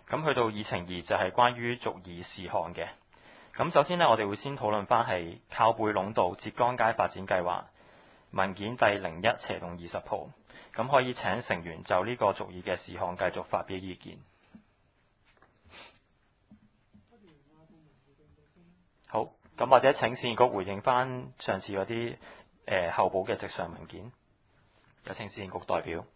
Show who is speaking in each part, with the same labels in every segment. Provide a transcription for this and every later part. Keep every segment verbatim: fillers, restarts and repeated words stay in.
Speaker 1: 咁去到議程二就係關於續議事項嘅。咁首先呢，我哋會先討論翻係靠背壟道浙江街發展計劃文件第零一斜棟二十號。咁可以請成員就呢個續議嘅事項繼續發表意見。好，咁或者請市建局回應翻上次嗰啲誒候補嘅直上文件。有請市建局代表。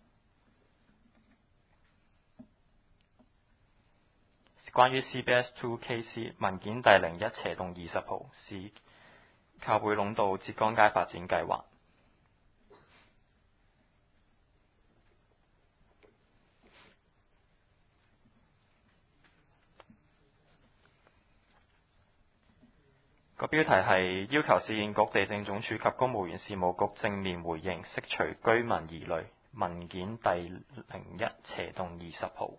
Speaker 1: 關於 C B S 二 K C 文件第零一斜棟二十號，是靠背壟道浙江街發展計劃。個標題係要求市建局、地政總署及公務員事務局正面回應，釋除居民疑慮。文件第零一斜棟二十號。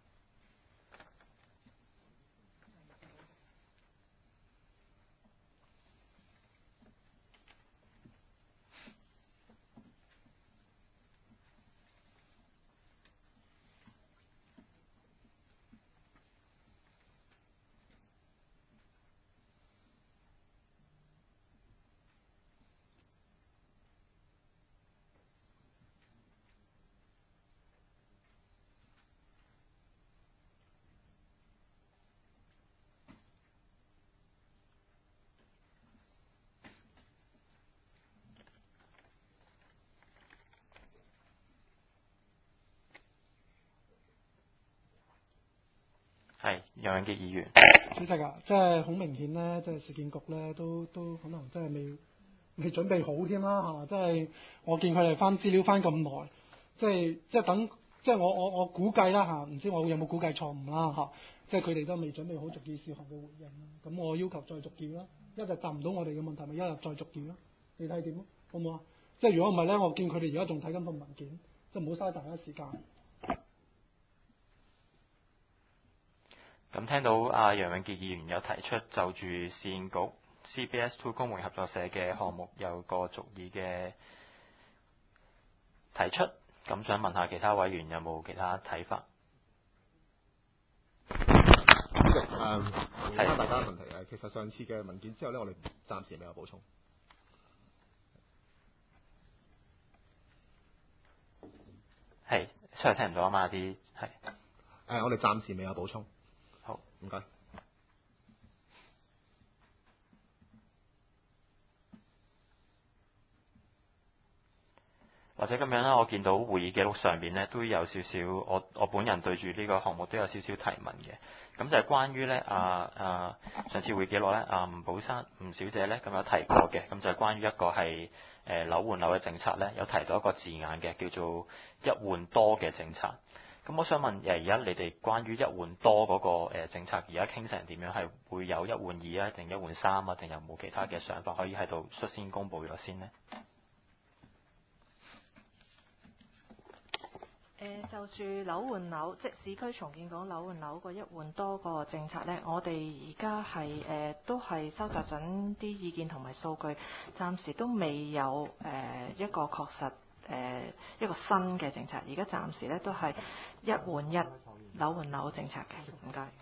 Speaker 1: 係楊永傑議員。
Speaker 2: 主席啊，即係好明顯咧，即係市建局咧都都可能真係未未準備好添啦嚇！即係我見佢哋翻資料翻咁耐，即係即係等，即係我我我估計啦嚇，唔知我有冇估計錯誤啦嚇！即係佢哋都未準備好續議事項嘅回應啦。咁我要求再續議啦，一日答唔到我哋嘅問題，咪一日再續議啦。你睇點啊？好唔好啊？即係如果唔係咧，我見佢哋而家仲睇緊份文件，即係唔好嘥大家時間。
Speaker 1: 咁聽到阿楊永傑議員有提出就住市建局 C B S 二 公務員合作社嘅項目有個續議嘅提出，咁想問下其他委員有冇其他睇法？
Speaker 3: 主席，誒，問翻大家問題誒，其實上次嘅文件之後咧，我哋暫時未有補充。
Speaker 1: 係，出嚟聽唔到啊嘛啲係。
Speaker 3: 誒，我哋暫時未有補充。
Speaker 1: 好，
Speaker 3: 唔該。
Speaker 1: 或者咁樣啦，我見到會議記錄上面咧都有少少，我我本人對住呢個項目都有少少提問嘅。咁就係關於咧啊啊上次會議記錄咧啊吳寶珊吳小姐咧咁有提過嘅，咁就係關於一個係誒樓換樓嘅政策咧，有提到一個字眼嘅，叫做一換多嘅政策。咁我想問誒，而家你哋關於一換多嗰個誒政策，而家傾成點樣？係會有一換二啊，定一換三啊，定有冇其他嘅想法可以喺度率先公佈咗先呢？
Speaker 4: 誒、呃、就住樓換樓，即市區重建講樓換樓個一換多個政策呢，我哋而家係誒都係收集緊啲意見同埋數據，暫時都未有誒、呃、一個確實誒、呃、一個新嘅政策。而家暫時呢都係一換一樓換樓政策嘅。唔該。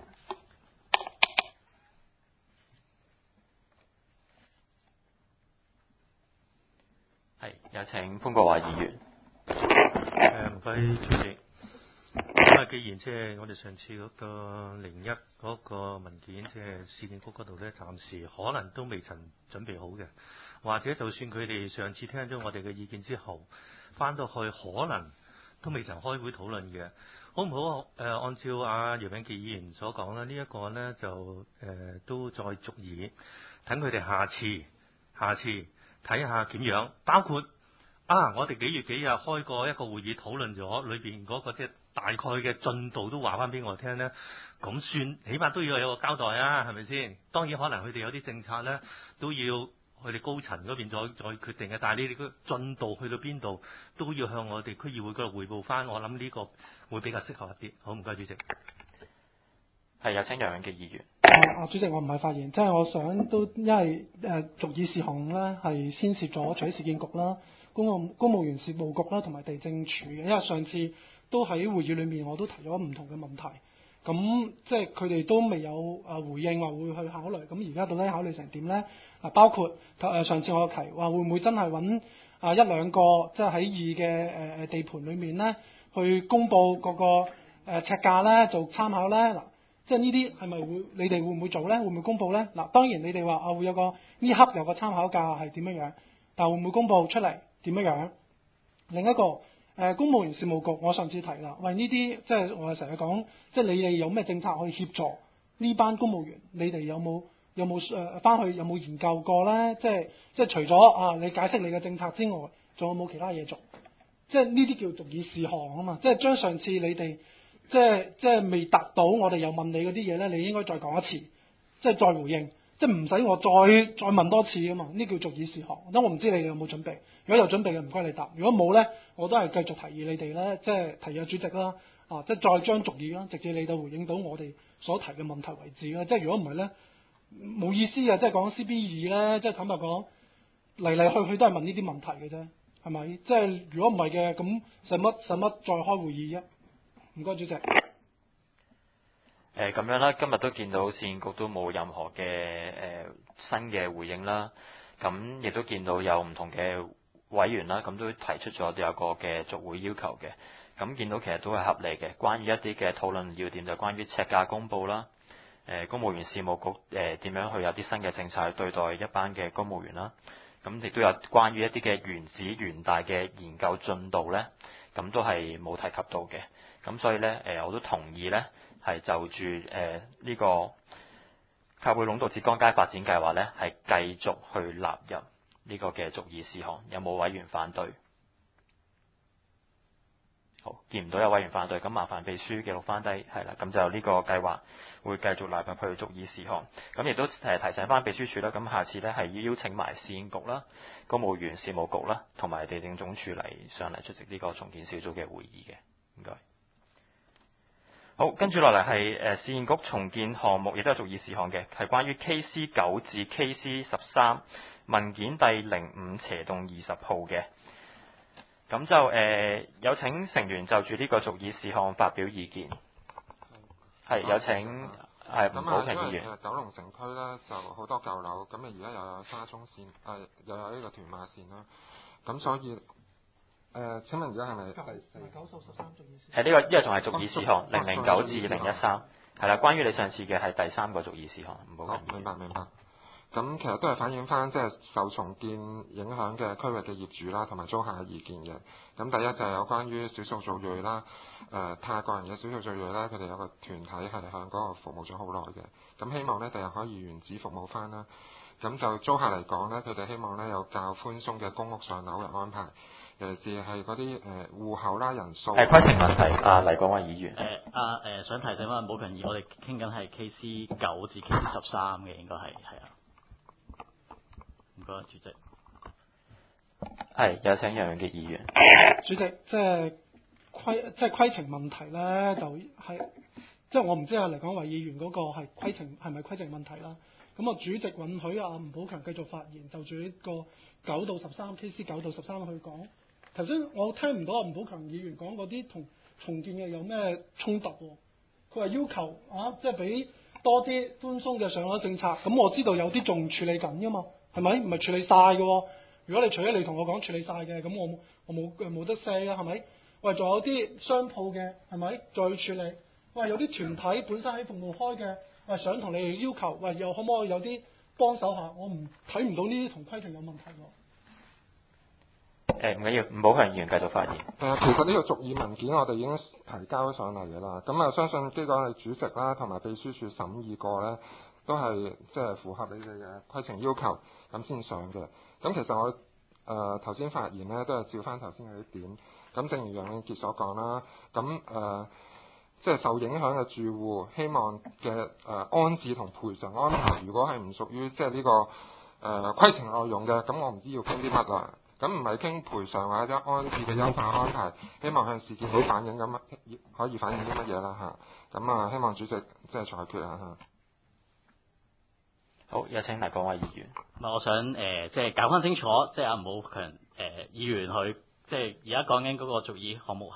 Speaker 1: 係，有請潘國華議員。
Speaker 5: 誒唔該主席。咁啊，既然即係我哋上次嗰個零一嗰個文件，即係市建局嗰度咧，暫時可能都未曾準備好嘅，或者就算佢哋上次聽咗我哋嘅意見之後，翻到去可能都未曾開會討論嘅，好唔好？誒、呃，按照阿楊永傑議員所講啦，呢、這、一個呢就誒、呃、都再續議，等佢哋下次下次睇下點樣，包括。啊！我哋幾月幾日開過一個會議討論咗裏邊嗰個即係大概嘅進度都話翻俾我聽呢，咁算起碼都要有個交代啊，係咪先？當然可能佢哋有啲政策呢都要佢哋高層嗰邊再再決定嘅，但係你哋個進度去到邊度都要向我哋區議會嗰度匯報翻，我諗呢個會比較適合一啲。好，唔該主席。
Speaker 1: 係，有請楊永傑議員。
Speaker 2: 啊，主席，我唔係發言，即係我想都因為誒續議事項咧係牽涉咗除咗市建局啦。公務公務員事務局啦，同埋地政署嘅，因為上次都喺會議裏面我都提咗唔同嘅問題，咁即係佢哋都未有啊回應話會去考慮，咁而家到底考慮成點呢？啊，包括誒上次我提話會唔會真係揾啊一兩個即係喺二嘅誒誒地盤裏面呢，去公佈嗰個誒尺價呢做參考呢？嗱，即係呢啲係咪會你哋會唔會做呢？會唔會公佈呢？嗱，當然你哋話啊會有個呢刻有個參考價係點樣樣，但會唔會公佈出嚟點樣樣？另一個誒、呃、公務員事務局，我上次提啦，喂呢啲即係我哋成日講，即係你哋有咩政策可以協助呢班公務員？你哋有冇有冇誒翻去有冇研究過呢？即係即係除咗啊你解釋你嘅政策之外，仲有冇其他嘢做？即係呢啲叫做議事項啊嘛，即係將上次你哋即係即係未達到我哋又問你嗰啲嘢呢，你應該再講一次，即係再回應。即係唔使我再再問多次啊嘛，呢叫做議事項。咁我唔知你哋有冇準備，如果有準備嘅唔該你答，如果冇呢，我都係繼續提議你哋呢，即係提議主席啦，啊，即係再將續議啦，直至你哋回應到我哋所提嘅問題為止啦。即係如果唔係呢，冇意思啊！即係講 C B 二呢，即係坦白講嚟嚟去去都係問呢啲問題嘅啫，係咪？即係如果唔係嘅，咁使乜使乜再開會議啊？唔該，主席。
Speaker 1: 誒咁樣啦，今日都見到市建局都冇任何嘅誒、呃、新嘅回應啦，咁亦都見到有唔同嘅委員啦，咁都提出咗有個嘅續會要求嘅，咁見到其實都係合理嘅。關於一啲嘅討論要點就關於尺價公佈啦，誒、呃、公務員事務局誒點、呃、樣去有啲新嘅政策去對待一班嘅公務員啦，咁亦都有關於一啲嘅原子元大嘅研究進度呢，咁都係冇提及到嘅，咁所以呢，誒、呃、我都同意呢。係就住誒呢個靠背龍道浙江街發展計劃呢，係繼續去納入呢個嘅續議事項。有冇委員反對？好，見唔到有委員反對，咁麻煩秘書記錄翻低，係啦，咁就呢個計劃會繼續納入去續議事項。咁亦都誒提醒翻秘書處啦，咁下次呢係要邀請埋市建局啦、公務員事務局啦，同埋地政總署嚟上嚟出席呢個重建小組嘅會議嘅。唔該。好，跟住落嚟係誒市建局重建項目，亦都係續議事項嘅，係關於 K C 九至 K C 十三文件第零五斜棟二十號嘅。咁就誒、呃、有請成員就住呢個續議事項發表意見。係有請係吳寶強議員。
Speaker 3: 咁九龍城區咧就好多舊樓，咁啊而家又有沙中線，誒、呃、又有呢個屯馬線啦，咁所以。誒、呃，請問而家係咪係
Speaker 2: 九數十三續議事？
Speaker 1: 係呢個呢個仲係續議事項零零九至零一三，係啦。關於你上次嘅係第三個續議事項，唔好。好，明白明白。咁其實都係反映翻即係受重建影響嘅區域嘅業主啦，同埋租客嘅意見嘅。咁第一就係有關於少數族裔啦，誒、呃、泰國人嘅少數族裔咧，佢哋有個團體係向嗰個服務咗好耐嘅。咁希望咧第日可以原址服務翻啦。咁就租客嚟講咧，佢哋希望咧有較寬鬆嘅公屋上樓嘅安排。尤其是係嗰啲誒戶口啦、人數。係規程問題，啊黎廣偉議員。
Speaker 6: 誒啊誒，想提醒翻寶強議，我哋傾緊係 K C 九至 K C 十三嘅，應該係係啊。唔該，主席。
Speaker 1: 係有請楊永傑議員。
Speaker 2: 主席，即係規即係規程問題咧，就係即係我唔知啊黎廣偉議員嗰個係規程係咪規程問題啦。咁啊，主席允許啊吳寶強繼續發言，就住呢個九到十三 K C 九到十三去講。頭先我聽唔到阿吳寶強議員講嗰啲同重建嘅有咩衝突喎？佢話要求啊，即係俾多啲寬鬆嘅上樓政策。咁我知道有啲仲處理緊㗎嘛，係咪？唔係處理晒嘅喎。如果你除咗你同我講處理晒嘅，咁我我冇冇得 say 啊，係咪？喂，仲有啲商鋪嘅，係咪？再處理。喂，有啲團體本身喺服務開嘅，喂，想同你哋要求，喂，又可唔可以有啲幫手下？我唔睇唔到呢啲同規程有問題喎。
Speaker 1: 誒唔緊要，吳寶強議員繼續發言。
Speaker 3: 誒，其實呢個續議文件我哋已經提交咗上嚟嘅啦。咁啊，相信機構嘅主席啦，同埋秘書處審議過咧，都係即係符合你哋嘅規程要求，咁先上嘅。咁其實我誒頭先發言咧，都係照翻頭先嗰啲點。咁正如楊永傑所講啦，咁誒、呃、即係受影響嘅住戶，希望嘅誒、呃、安置同賠償安排，如果係唔屬於即係呢、這個誒、呃、規程內容嘅，咁我唔知要傾啲乜啦。咁唔係傾賠償或者安置嘅優化安排，希望向市建局反映咁，可以反映啲乜嘢啦嚇。咁啊，希望主席即係裁決啊嚇。
Speaker 1: 好，有請黎廣偉議員。
Speaker 6: 我想誒、呃，即係搞翻清楚，即係阿吳寶強誒議員佢，即係而家講緊嗰個續議項目係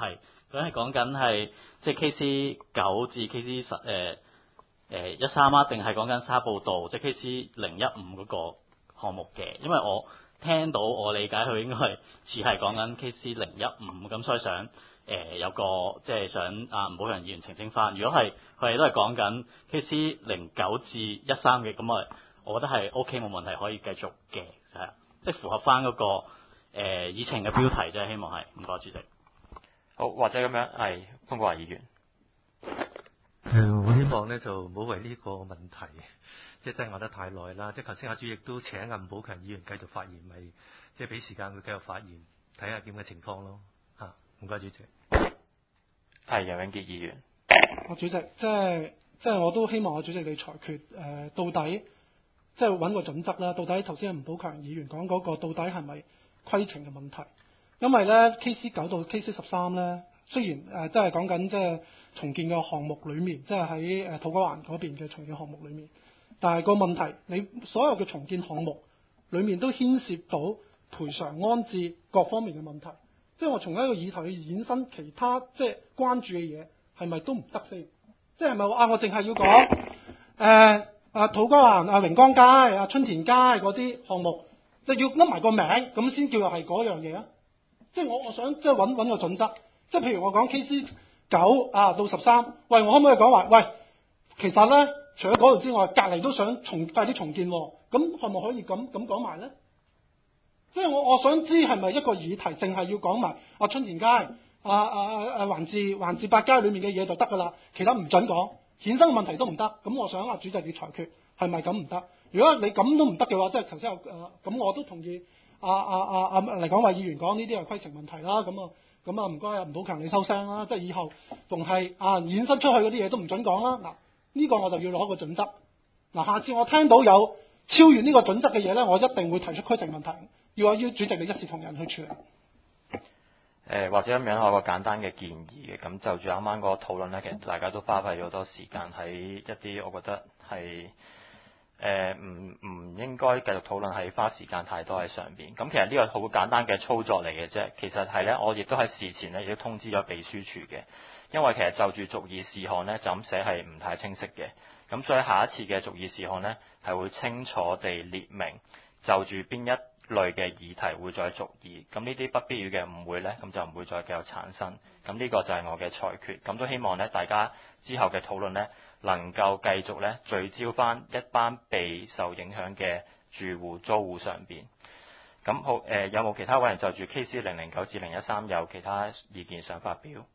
Speaker 6: 咁係講緊係即係 K C 九至 K C 十誒誒一三啊，定係講緊沙步道即係 K C 零一五嗰個項目嘅？因為我聽到我理解佢應該係似係講緊 K C 零一五，咁所以想誒、呃、有個即係想啊吳寶強議員澄清翻。如果係佢哋都係講緊 K C 零九至一三嘅，咁啊，我覺得係 OK 冇問題，可以繼續嘅，係啊，即係符合翻嗰、那個誒、呃、議程嘅標題啫，希望係唔該主席。
Speaker 1: 好，或者咁樣係潘國華議員。
Speaker 5: 誒、呃，我希望咧就唔好為呢個問題，即係真係講得太耐啦。即係頭先阿主席都請阿吳寶強議員繼續發言，咪即係俾時間佢繼續發言，睇下點嘅情況咯。嚇、啊，唔該主席。
Speaker 1: 係楊永傑議員。
Speaker 2: 我主席，即係即係我都希望我主席你裁決誒、呃，到底即係揾個準則啦。到底頭先吳寶強議員講嗰個到底係咪規程嘅問題？因為咧 K C 九到 K C 十三咧，雖然誒即係講緊即係重建嘅項目裡面，即係喺誒土瓜灣嗰邊嘅重建項目裡面，但係個問題，你所有嘅重建項目裡面都牽涉到賠償安置各方面嘅問題。即係我從一個議題去衍生其他即係關注嘅嘢，係咪都唔得先？即係咪話啊？我淨係要講誒啊土瓜灣、啊榮光街、啊春田街嗰啲項目，就要噏埋個名咁先叫係嗰樣嘢啊？即係我我想即係揾揾個準則，即係譬如我講 K C 九啊到十三，喂，我可唔可以講話喂？其實咧，除咗嗰度之外，隔離都想重快啲重建喎，咁係咪可以咁咁講埋咧？即係我我想知係咪一個議題，淨係要講埋啊春田街、啊啊啊啊環志環志八街裡面嘅嘢就得㗎啦，其他唔準講，衍生嘅問題都唔得。咁我想啊主席你裁決係咪咁唔得？如果你咁都唔得嘅話，即係頭先有誒，咁、呃、我都同意。啊啊啊啊黎廣偉議員講呢啲係規程問題啦，咁啊咁啊唔該啊吳寶強你收聲啦，即係以後仲係啊衍生出去嗰啲嘢都唔準講啦。嗱、這、呢個我就要攞個準則。嗱，下次我聽到有超越呢個準則嘅嘢咧，我一定會提出規程問題，要話要主席你一視同仁去處理。誒、
Speaker 1: 呃、或者咁樣，我有個簡單嘅建議嘅，咁就住啱啱嗰個討論咧，其實大家都花費咗好多時間喺一啲我覺得係。誒唔唔應該繼續討論係花時間太多喺上邊，咁其實呢個好簡單嘅操作嚟嘅啫。其實係呢，我亦都喺事前呢亦都通知咗秘書處嘅，因為其實就住續議事項呢，就咁寫係唔太清晰嘅，咁所以下一次嘅續議事項呢，係會清楚地列明就住邊一類嘅議題會再續議，咁呢啲不必要嘅誤會呢，咁就唔會再繼續產生。咁呢個就係我嘅裁決，咁都希望呢大家之後嘅討論呢，能夠繼續咧聚焦翻一班被受影響嘅住戶租戶上邊。咁好誒、呃，有冇其他委員就住 K C 零零九至零一三有其他意見想發表？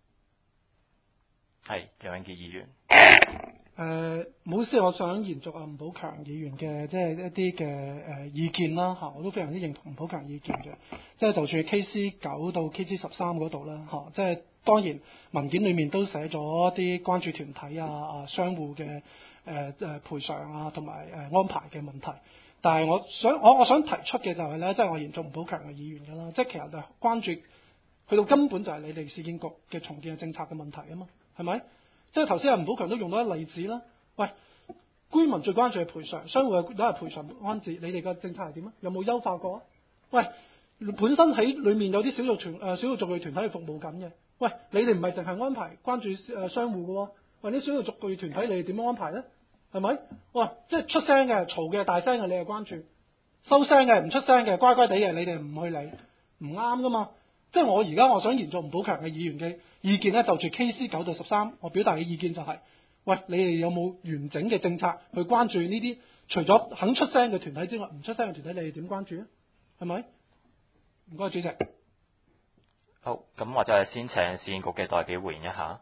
Speaker 1: 係楊永傑議員。
Speaker 2: 誒冇事，我想延續啊吳寶強議員嘅即係一啲嘅誒意見啦嚇，我都非常之認同吳寶強意見嘅，即係就住 K C 九到 K C 十三嗰度啦嚇，即係當然文件裡面都寫咗一啲關注團體啊啊商戶嘅誒誒賠償啊同埋誒安排嘅問題，但係我想我我想提出嘅就係咧，即係我延續吳寶強嘅議員嘅啦，即係其實就關注去到根本就係你哋市建局嘅重建嘅政策嘅問題啊嘛，係咪？即係頭先阿吳寶強都用到一例子啦。喂，居民最關注係賠償，商戶都係賠償安置，你哋嘅政策係點啊？有冇優化過啊？喂，本身喺裡面有啲少數團誒少數族裔團體係服務緊嘅。喂，你哋唔係淨係安排關注誒商戶嘅喎，喂，啲少數族裔團體你哋點樣安排咧？係咪？喂，即係出聲嘅、嘈嘅、大聲嘅，你係關注；收聲嘅、唔出聲嘅、乖乖地嘅，你哋唔去理，唔啱噶嘛？即係我而家我想延續吳寶強嘅議員嘅意見咧，就住 K C 九到十三，我表達嘅意見就係、是，喂，你哋有冇完整嘅政策去關注呢啲除咗肯出聲嘅團體之外，唔出聲嘅團體，你哋點關注啊？係咪？唔該，主席。
Speaker 1: 好，咁或者係先請市建局嘅代表回應一下。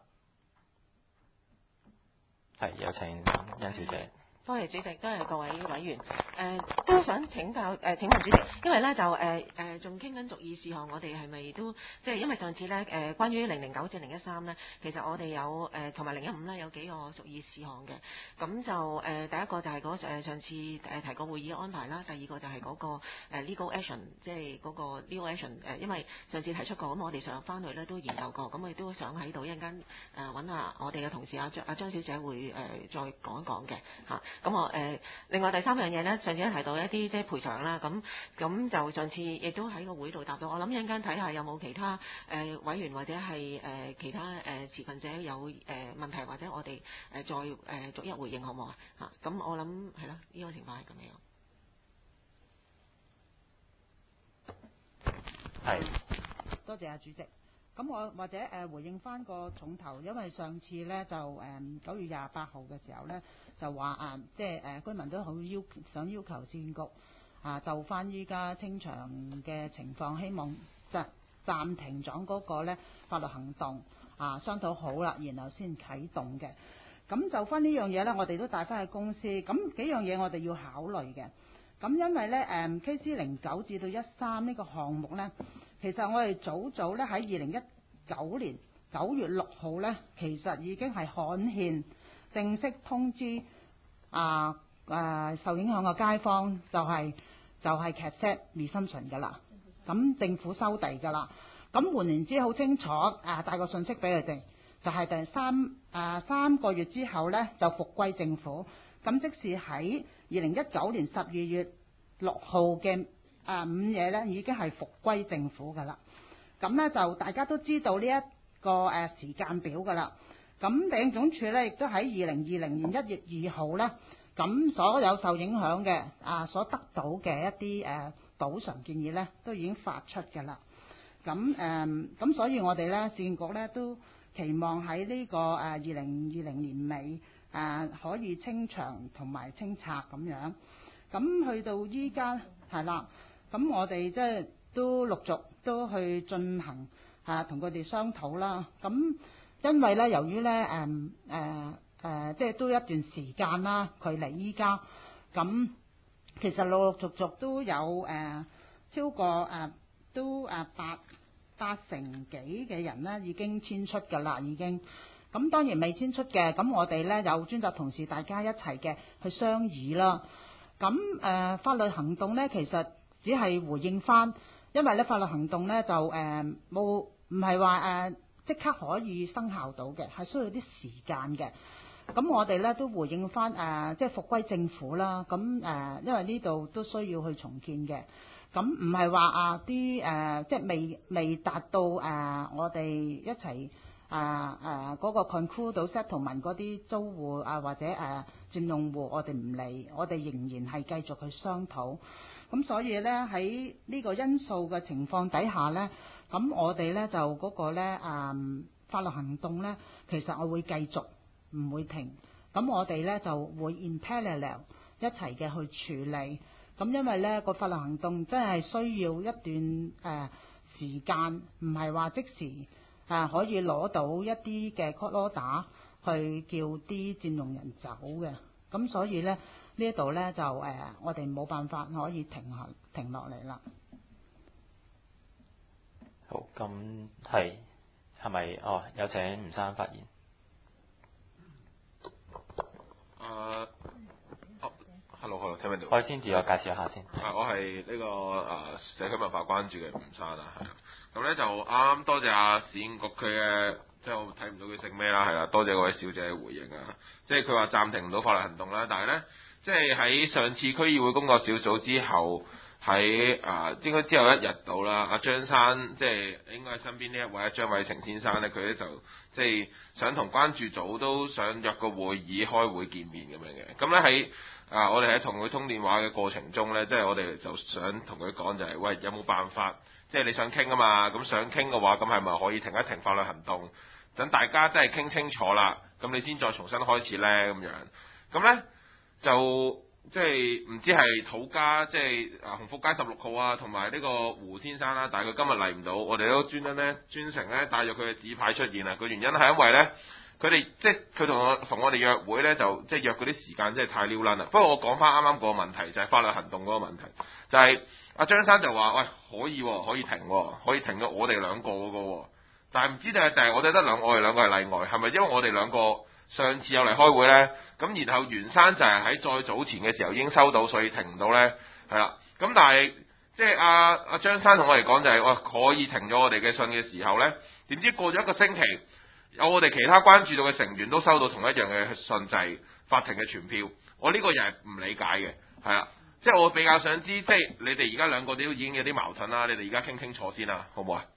Speaker 1: 係，有請甄小姐。
Speaker 4: 多謝主席，多謝各位委員。誒、呃、都想請教誒、呃、請問主席，因為咧就誒誒仲傾緊續議事項，我哋係咪都即係因為上次咧誒、呃、關於零零九至零一三咧，其實我哋有誒同埋零一五咧有幾個續議事項嘅。咁就誒、呃、第一個就係嗰誒上次誒提過會議嘅安排啦，第二個就係嗰、那個、呃、legal action， 即係嗰個 legal action 誒、呃，因為上次提出過，咁我哋上翻去咧都研究過，咁我哋都想喺度一陣間誒揾下我哋嘅同事阿張阿張小姐會誒、呃、再講一講嘅嚇。咁我誒另外第三樣嘢咧就
Speaker 7: 上次都提到一啲即係賠償啦，咁咁就上次亦都喺個會度答到。我諗一陣間睇下有冇其他誒、呃、委員或者係誒、呃、其他誒、呃、持份者有誒、呃、問題，或者我哋誒、呃、再誒、呃、逐一回應好唔好啊？嚇，咁我諗係咯，呢、這個情況係咁樣。
Speaker 1: 係，
Speaker 8: 多謝阿主席。咁我或者誒、呃、回應翻個重頭，因為上次咧就誒九、呃、月廿八號嘅時候咧就話啊，即係誒、呃、居民都好要想要求市建局啊就翻依家清場嘅情況，希望暫暫停咗嗰個咧法律行動啊，商討好啦，然後先啟動嘅。咁就翻呢樣嘢咧，我哋都帶翻去公司。咁幾樣嘢我哋要考慮嘅。咁因為咧誒 K C 零九至到一三呢個項目咧。其實我哋早早咧喺二零一九年九月六號咧，其實已經係刊憲正式通知啊啊受影響嘅街坊，就係、是、就係、是、劇 set resumption 㗎啦。咁政府收地㗎啦。咁換言之好清楚啊，帶個信息俾佢哋，就係、是、第三啊三個月之後咧就復歸政府。咁即是喺二零一九年十二月六號嘅。啊午夜咧已經係復歸政府㗎啦，咁咧就大家都知道呢一個誒時間表㗎啦。咁地政總署咧亦都喺二零二零年一月二號咧，咁所有受影響嘅啊所得到嘅一啲誒補償建議咧，都已經發出㗎啦。咁誒咁所以我哋咧市建局咧都期望喺呢個誒二零二零年尾誒可以清場同埋清拆咁樣。咁去到依家係啦。咁我哋即係都陸續都去進行嚇同佢哋商討啦。咁因為咧，由於咧誒誒誒，即係都一段時間啦，距離依家咁，其實陸陸續續都有誒、呃、超過誒、呃、都誒八八成幾嘅人咧已經遷出㗎啦，已經。咁當然未遷出嘅，咁我哋咧有專責同事大家一齊嘅去商議啦。咁誒、呃、法律行動咧，其實只係回應翻，因為咧法律行動咧就誒冇唔係話誒即刻可以生效到嘅，係需要啲時間嘅。咁我哋咧都回應翻誒，即係復歸政府啦。咁誒、呃，因為呢度都需要去重建嘅。咁唔係話啊啲誒，即係未未達到誒、呃，我哋一齊啊誒嗰個 conclude 到 settlement 嗰啲租戶啊或者誒、呃、佔用戶，我哋唔理，我哋仍然係繼續去商討。咁所以咧喺呢個因素嘅情況底下咧，咁我哋咧就嗰個咧誒法律行動咧，其實我會繼續唔會停。咁我哋咧就會 in parallel 一齊嘅去處理。咁因為咧個法律行動真係需要一段誒、呃、時間，唔係話即時誒、呃、可以攞到一啲嘅 court order 去叫啲佔用人走嘅。咁所以咧。呢一度咧就誒、呃，我哋冇辦法可以停下停落嚟啦。
Speaker 1: 好，咁係係咪？哦，有請吳生發言。
Speaker 9: 誒、uh, 哦 ，hello，hello， 聽唔聽到？
Speaker 1: 我先自我介紹下先。
Speaker 9: 啊，我係呢、這個誒、呃、社區文化關注嘅吳生啊，係啦。咁咧就啱啱多謝阿市建局佢嘅，即係我睇唔到佢姓咩啦，係啦，多謝嗰位小姐嘅回應啊。即係佢話暫停唔到法律行動啦，但係咧。即係喺上次區議會工作小組之後，喺啊、呃、應該之後一日到啦。阿張生即係應該喺身邊呢一位張偉成先生咧，佢咧就即係想同關注組都想約個會議開會見面咁樣嘅。咁咧喺啊我哋喺同佢通電話嘅過程中咧，即係我哋就想同佢講就係、是，喂，有冇辦法？即係你想傾啊嘛，咁想傾嘅話，咁係咪可以停一停法律行動？等大家真係傾清楚啦，咁你先再重新開始咧咁樣。咁咧。就即係唔知係土家，即係啊鴻福街十六號啊，同埋呢個胡先生啦，但係佢今日嚟唔到，我哋都專登咧專程咧帶咗佢嘅紙牌出現啊！個原因係因為咧，佢哋即係佢同我同我哋約會咧，就即係約嗰啲時間真係太撩撚啦。不過我講翻啱啱個問題，就係法律行動嗰個問題，就係阿張生就話：喂，可以可以停，可以停咗我哋兩個嗰個，但係唔知定係就係我哋得兩我哋兩個係例外，係咪因為我哋兩個？上次有嚟開會呢，咁然後袁生就係喺再早前嘅時候已經收到，所以停唔到呢。係啦。咁但係即係阿阿張生同我哋講就係、是，哇可以停咗我哋嘅信嘅時候呢，點知過咗一個星期，有我哋其他關注到嘅成員都收到同一樣嘅信，就係法庭嘅傳票。我呢個又係唔理解嘅，係啦， 即係我比較想知，即係你哋而家兩個都已經有啲矛盾啦，你哋而家傾清楚先啦，好唔好啊？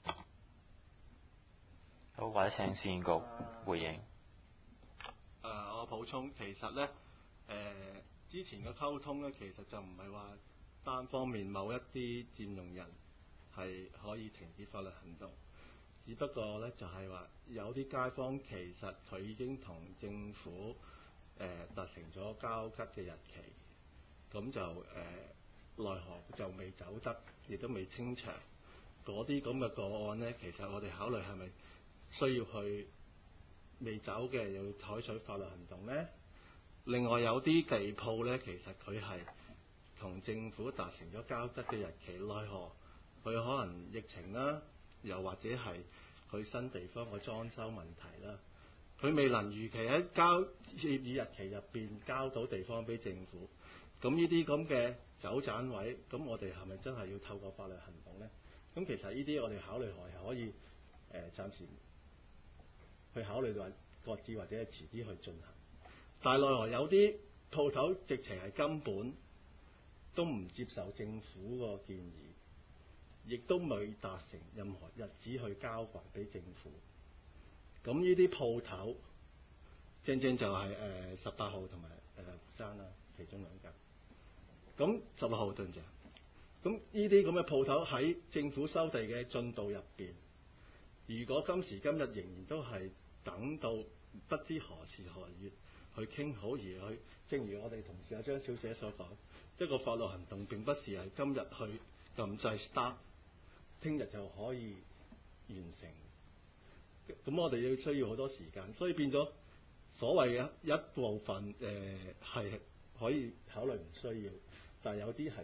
Speaker 1: 好，或者請市建局回應。
Speaker 5: 誒、呃，我補充，其實咧，誒、呃、之前嘅溝通咧，其實就唔係話單方面某一啲佔用人係可以停止法律行動，只不過咧就係、是、話有啲街坊其實佢已經同政府誒達成咗交吉嘅日期，咁就誒、呃、奈何就未走得，亦都未清場，嗰啲咁嘅個案咧，其實我哋考慮係咪需要去未走嘅又要採取法律行動呢？另外有啲地鋪呢，其實佢係同政府達成咗交吉嘅日期，奈何佢可能疫情啦，又或者係佢新地方嘅裝修問題啦，佢未能如期喺交協議日期入邊交到地方俾政府。咁呢啲咁嘅走盞位，咁我哋係咪真係要透過法律行動呢？咁其實呢啲我哋考慮係可以誒、呃、暫時去考慮話擱置或者係遲啲去進行，但係奈何有啲鋪頭直情係根本都唔接受政府個建議，亦都未達成任何日子去交還俾政府。咁呢啲鋪頭正正就係誒十八號同埋誒湖山啦，其中兩間。咁十六號對唔住，咁呢啲咁嘅鋪頭喺政府收地嘅進度入邊，如果今時今日仍然都係等到不知何時何月去傾好而去，正如我哋同事阿張小姐所講，一個法律行動並不是係今日去撳掣 start， 聽日就可以完成。咁我哋要需要好多時間，所以變咗所謂嘅一部分誒係、呃、可以考慮唔需要，但係有啲係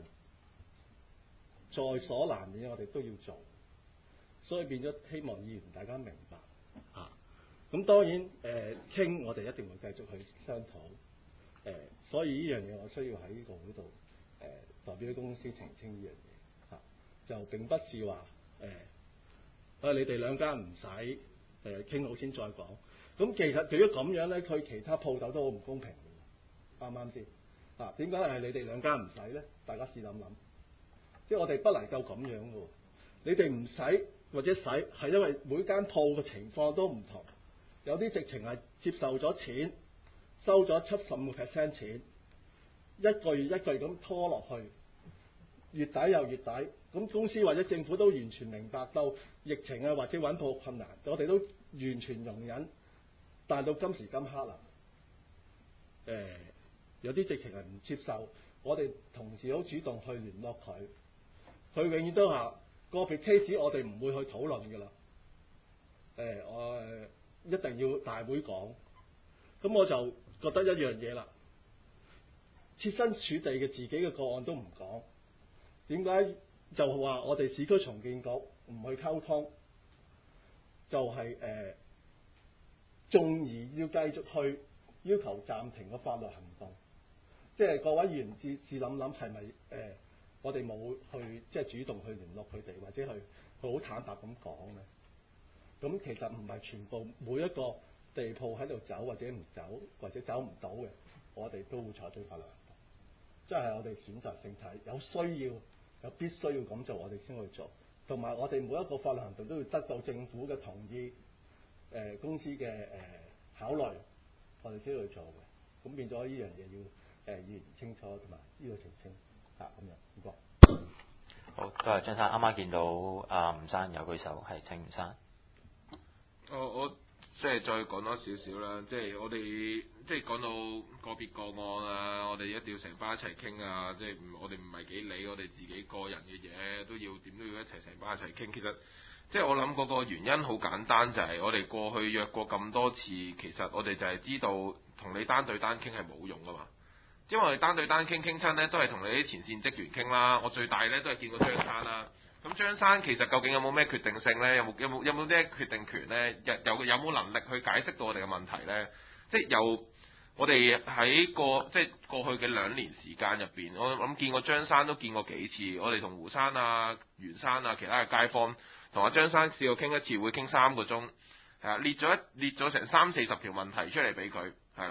Speaker 5: 在所難免，我哋都要做。所以變咗希望議員大家明白嚇。咁、啊、當然誒傾、呃，我哋一定會繼續去商討。誒、呃，所以呢樣嘢我需要喺呢個會度誒代表啲公司澄清呢樣嘢嚇，就並不是話誒，啊、呃、你哋兩間唔使誒傾好先再講。咁其實如果咁樣咧，佢其他鋪頭都好唔公平嘅，啱唔啱先？啊，點解係你哋兩間唔使咧？大家試諗諗，即係我哋不能夠咁樣嘅喎。你哋唔使或者使係因為每間鋪嘅情況都唔同，有啲直情係接受咗錢，收咗七十五個 percent 錢，一個月一個月咁拖落去，月底又月底，咁公司或者政府都完全明白到疫情啊或者揾鋪困難，我哋都完全容忍。但係到今時今刻啦，誒、呃、有啲直情係唔接受，我哋同事好主動去聯絡佢，佢永遠都話個別 case 我哋唔會去討論㗎啦。誒、呃、我、呃、一定要大會講，咁我就覺得一樣嘢啦，設身處地嘅自己嘅個案都唔講，點解就話我哋市區重建局唔去溝通，就係、是、誒。呃縱然要繼續去要求暫停個法律行動，即係各位議員試試諗諗係咪誒我哋冇去即係主動去聯絡佢哋，或者去佢好坦白咁講咧？咁其實唔係全部每一個地鋪喺度走或者唔走或者走唔到嘅，我哋都會採取法律行動。即係我哋選擇性睇，有需要有必須要咁做，我哋先去做。同埋我哋每一個法律行動都要得到政府嘅同意。誒、呃、公司嘅誒、呃、考慮，我哋先去做嘅，咁變咗呢樣嘢要誒、呃、議員清楚同埋呢個澄清嚇咁樣，唔該。
Speaker 1: 好，多謝張生。啱啱見到啊吳生有舉手，係請吳生。
Speaker 9: 我我即係再講多少少啦，即係我哋即係講到個別個案啊，我哋一定要成班一齊傾啊，即係唔我哋唔係幾理我哋自己個人嘅嘢，都要點都要一齊成班一齊傾。其實即係我諗嗰個原因好簡單，就係、是、我哋過去約過咁多次，其實我哋就係知道同你單對單傾係冇用噶嘛。因為我哋單對單傾傾親呢，都係同你啲前線職員傾啦。我最大呢都係見過張生啦。咁張生其實究竟有冇咩決定性呢？有冇有冇有冇啲決定權呢？有有冇能力去解釋到我哋嘅問題呢？即係由我哋喺過即係過去嘅兩年時間入邊，我諗見過張生都見過幾次。我哋同胡生啊、袁生啊、其他嘅街坊。同阿張生試過傾一次會傾三個鐘，係啊，列咗一列咗成三四十條問題出嚟俾佢，係啦。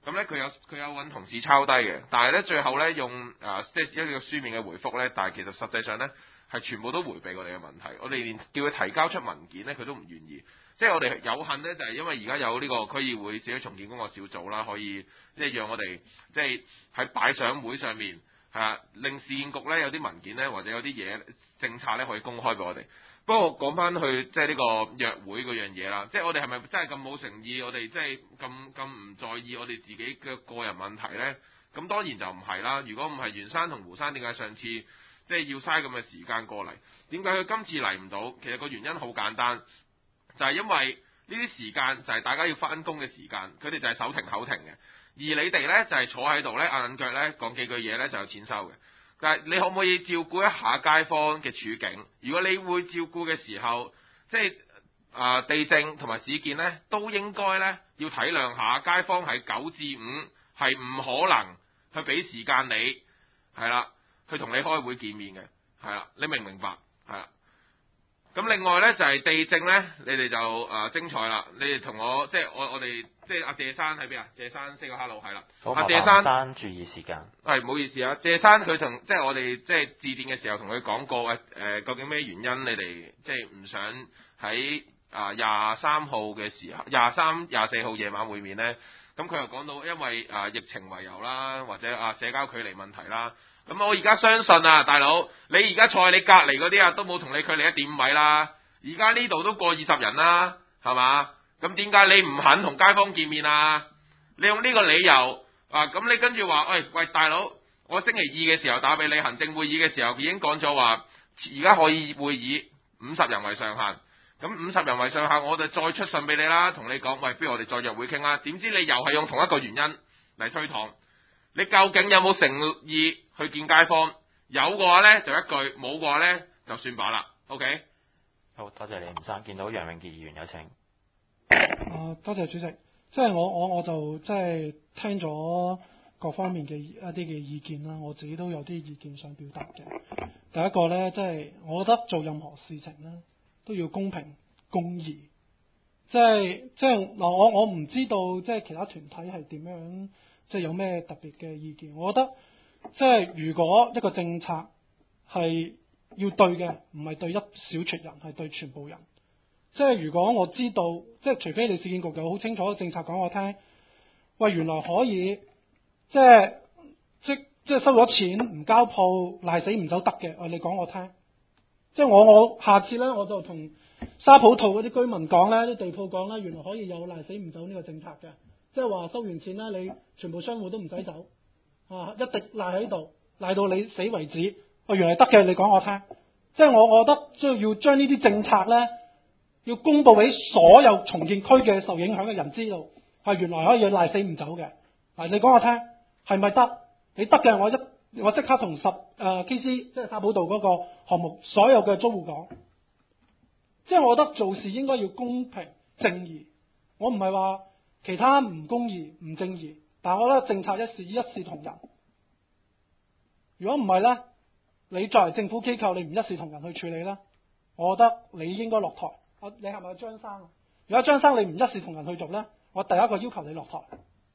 Speaker 9: 咁咧佢有佢有揾同事抄低嘅，但係咧最後咧用啊即係一個書面嘅回覆咧，但係其實實際上咧係全部都迴避我哋嘅問題，我哋連叫佢提交出文件咧佢都唔願意。即係我哋有幸咧，就係因為而家有呢個區議會市區重建工作小組啦，可以即係讓我哋即係喺擺上會上面係啊，令市建局咧有啲文件咧或者有啲嘢政策咧可以公開俾我哋。不過講翻去即係呢個約會嗰樣嘢啦，即係我哋係咪真係咁冇誠意？我哋即係咁咁唔在意我哋自己嘅個人問題咧？咁當然就唔係啦。如果唔係袁生同胡生，點解上次即係要嘥咁嘅時間過嚟？點解佢今次嚟唔到？其實個原因好簡單。就係因為呢啲時間就係大家要翻工嘅時間，佢哋就係手停口停嘅。而你哋呢，就係坐喺度呢，硬腳呢講幾句嘢呢就有錢收嘅。但係你可唔可以照顧一下街坊嘅處境？如果你會照顧嘅時候，即係啊、呃、地政同埋市建呢，都應該呢要體諒下街坊係九至五係唔可能去俾時間你係啦，去同你開會見面嘅係啦，你明唔明白？係啦。咁另外咧就係、是、地政咧，你哋就誒、呃、精彩啦！你哋同我即係我我哋即係阿謝生喺邊啊？謝生 say 個 hello 係啦。
Speaker 1: 好，
Speaker 9: 阿謝生，
Speaker 1: 生注意時間。係
Speaker 9: 唔好意思啊，謝生佢同即係我哋即係致電嘅時候同佢講過誒誒、呃，究竟咩原因你哋即係唔想喺啊廿三號嘅時候廿三廿四號夜晚會面咧？咁佢又講到因為啊、呃、疫情為由啦，或者啊社交距離問題啦。咁我而家相信啊，大佬，你而家坐喺你隔離嗰啲啊，都冇同你距離一點五米啦。而家呢度都過二十人啦，係嘛？咁點解你唔肯同街坊見面啊？你用呢個理由啊，咁你跟住話，喂喂，大佬，我星期二嘅時候打俾你，行政會議嘅時候已經講咗話，而家可以會議五十人為上限。咁五十人為上限，我就再出信俾你啦，同你講，喂，不如我哋再約會傾啦。點知你又係用同一個原因嚟推搪？你究竟有冇誠意去見街坊？有嘅話呢，就一句，冇嘅話呢，就算罷啦。OK。
Speaker 1: 好多謝你，吳生。見到楊永傑議員有請。
Speaker 2: 啊，多謝主席。即係我我我就即係聽咗各方面嘅一啲嘅意見啦，我自己都有啲意見想表達嘅。第一個呢，即係我覺得做任何事情呢，都要公平公義。即係即係嗱，我我唔知道即係其他團體係點樣。即係有咩特別嘅意見？我覺得即係如果一個政策係要對嘅，唔係對一小撮人，係對全部人。即係如果我知道，即係除非你市建局有好清楚嘅政策講我聽，喂，原來可以即係即即係收咗錢唔交鋪賴死唔走得嘅，喂，你講我聽。即係我我下次咧我就同沙浦套嗰啲居民講咧，啲地鋪講咧，原來可以有賴死唔走呢個政策嘅。即係話收完錢啦，你全部商戶都唔使走，啊，一直賴喺度，賴到你死為止。哦，原來得嘅，你講我聽。即係我，我覺得即係要將呢啲政策咧，要公佈俾所有重建區嘅受影響嘅人知道，係原來可以賴死唔走嘅。啊，你講我聽，係咪得？你得嘅，我一我即刻同十誒 K C 即係沙浦道嗰個項目所有嘅租戶講。即係我覺得做事應該要公平正義。我唔係話其他唔公義唔正義，但係我覺得政策一視一視同仁。如果唔係呢，你作為政府機構，你唔一視同仁去處理呢，我覺得你應該落台。我你係咪張生？如果張生你唔一視同仁去做呢，我第一個要求你落台。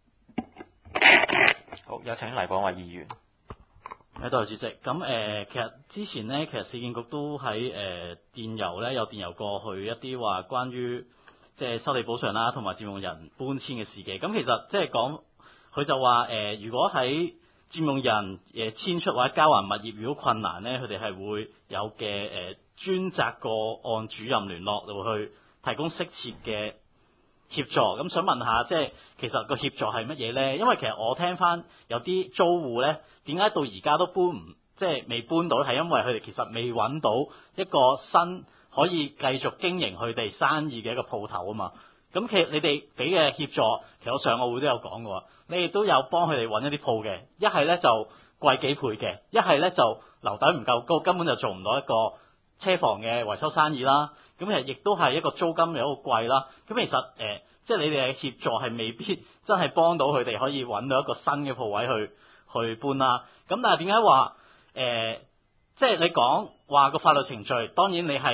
Speaker 1: 好，有請黎廣偉議員。
Speaker 6: 喺度主席，咁誒、呃，其實之前呢，其實市建局都喺誒、呃、電郵呢，有電郵過去一啲話關於即係收地補償啦，同埋佔用人搬遷嘅事嘅。咁其實即係講，佢就話誒、呃，如果喺佔用人誒遷出或者交還物業，如果困難呢，佢哋係會有嘅誒專責個案主任聯絡，就會去提供適切嘅協助。咁想問下，即係其實個協助係乜嘢呢？因為其實我聽翻有啲租戶呢，點解到而家都搬唔即係未搬到，係因為佢哋其實未揾到一個新可以繼續經營佢哋生意嘅一個鋪頭啊嘛。咁其實你哋俾嘅協助，其實我上個會都有講過，你哋都有幫佢哋揾一啲鋪嘅，一係呢就貴幾倍嘅，一係呢就樓底唔夠高，根本就做唔到一個車房嘅維修生意啦。咁其實亦都係一個租金有一個貴啦。咁其實誒、呃，即係你哋嘅協助係未必真係幫到佢哋可以揾到一個新嘅鋪位去去搬啦。咁但係點解話誒，即係你講話個法律程序，當然你係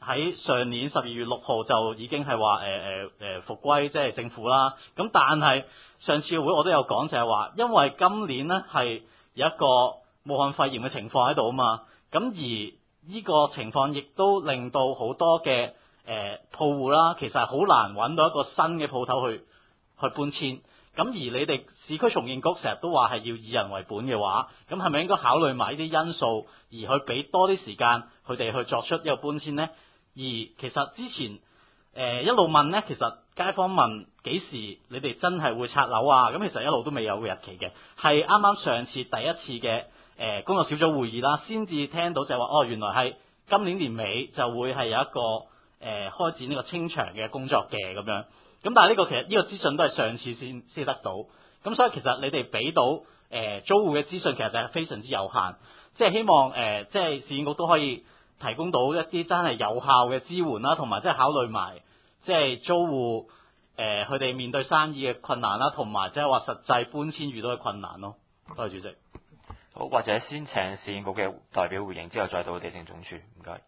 Speaker 6: 喺上年十二月六號就已經係話誒誒誒復歸即係政府啦。咁但係上次會我都有講就係話，因為今年呢係有一個武漢肺炎嘅情況喺度啊嘛。咁而呢個情況亦都令到好多嘅誒鋪戶啦，其實係好難揾到一個新嘅鋪頭去去搬遷。咁而你哋市區重建局成日都話係要以人為本嘅話，咁係咪應該考慮埋呢啲因素，而去俾多啲時間佢哋去作出一個搬遷呢？而其實之前誒、呃、一路問呢，其實街坊問幾時你哋真係會拆樓啊？咁其實一路都未有個日期嘅，係啱啱上次第一次嘅誒、呃、工作小組會議啦，先至聽到就係話哦，原來係今年年尾就會係有一個誒、呃、開展呢個清場嘅工作嘅咁樣。咁但係呢個其實呢個資訊都係上次先先得到，咁所以其實你哋俾到誒、呃、租戶嘅資訊其實就係非常之有限，即係希望誒、呃、即係市建局都可以提供到一啲真係有效嘅支援啦，同埋即係考慮埋即係租戶誒佢哋面對生意嘅困難啦，同埋即係話實際搬遷遇到嘅困難咯。多謝主席。
Speaker 1: 好，或者先請市建局嘅代表回應，之後再到地政總署。唔該。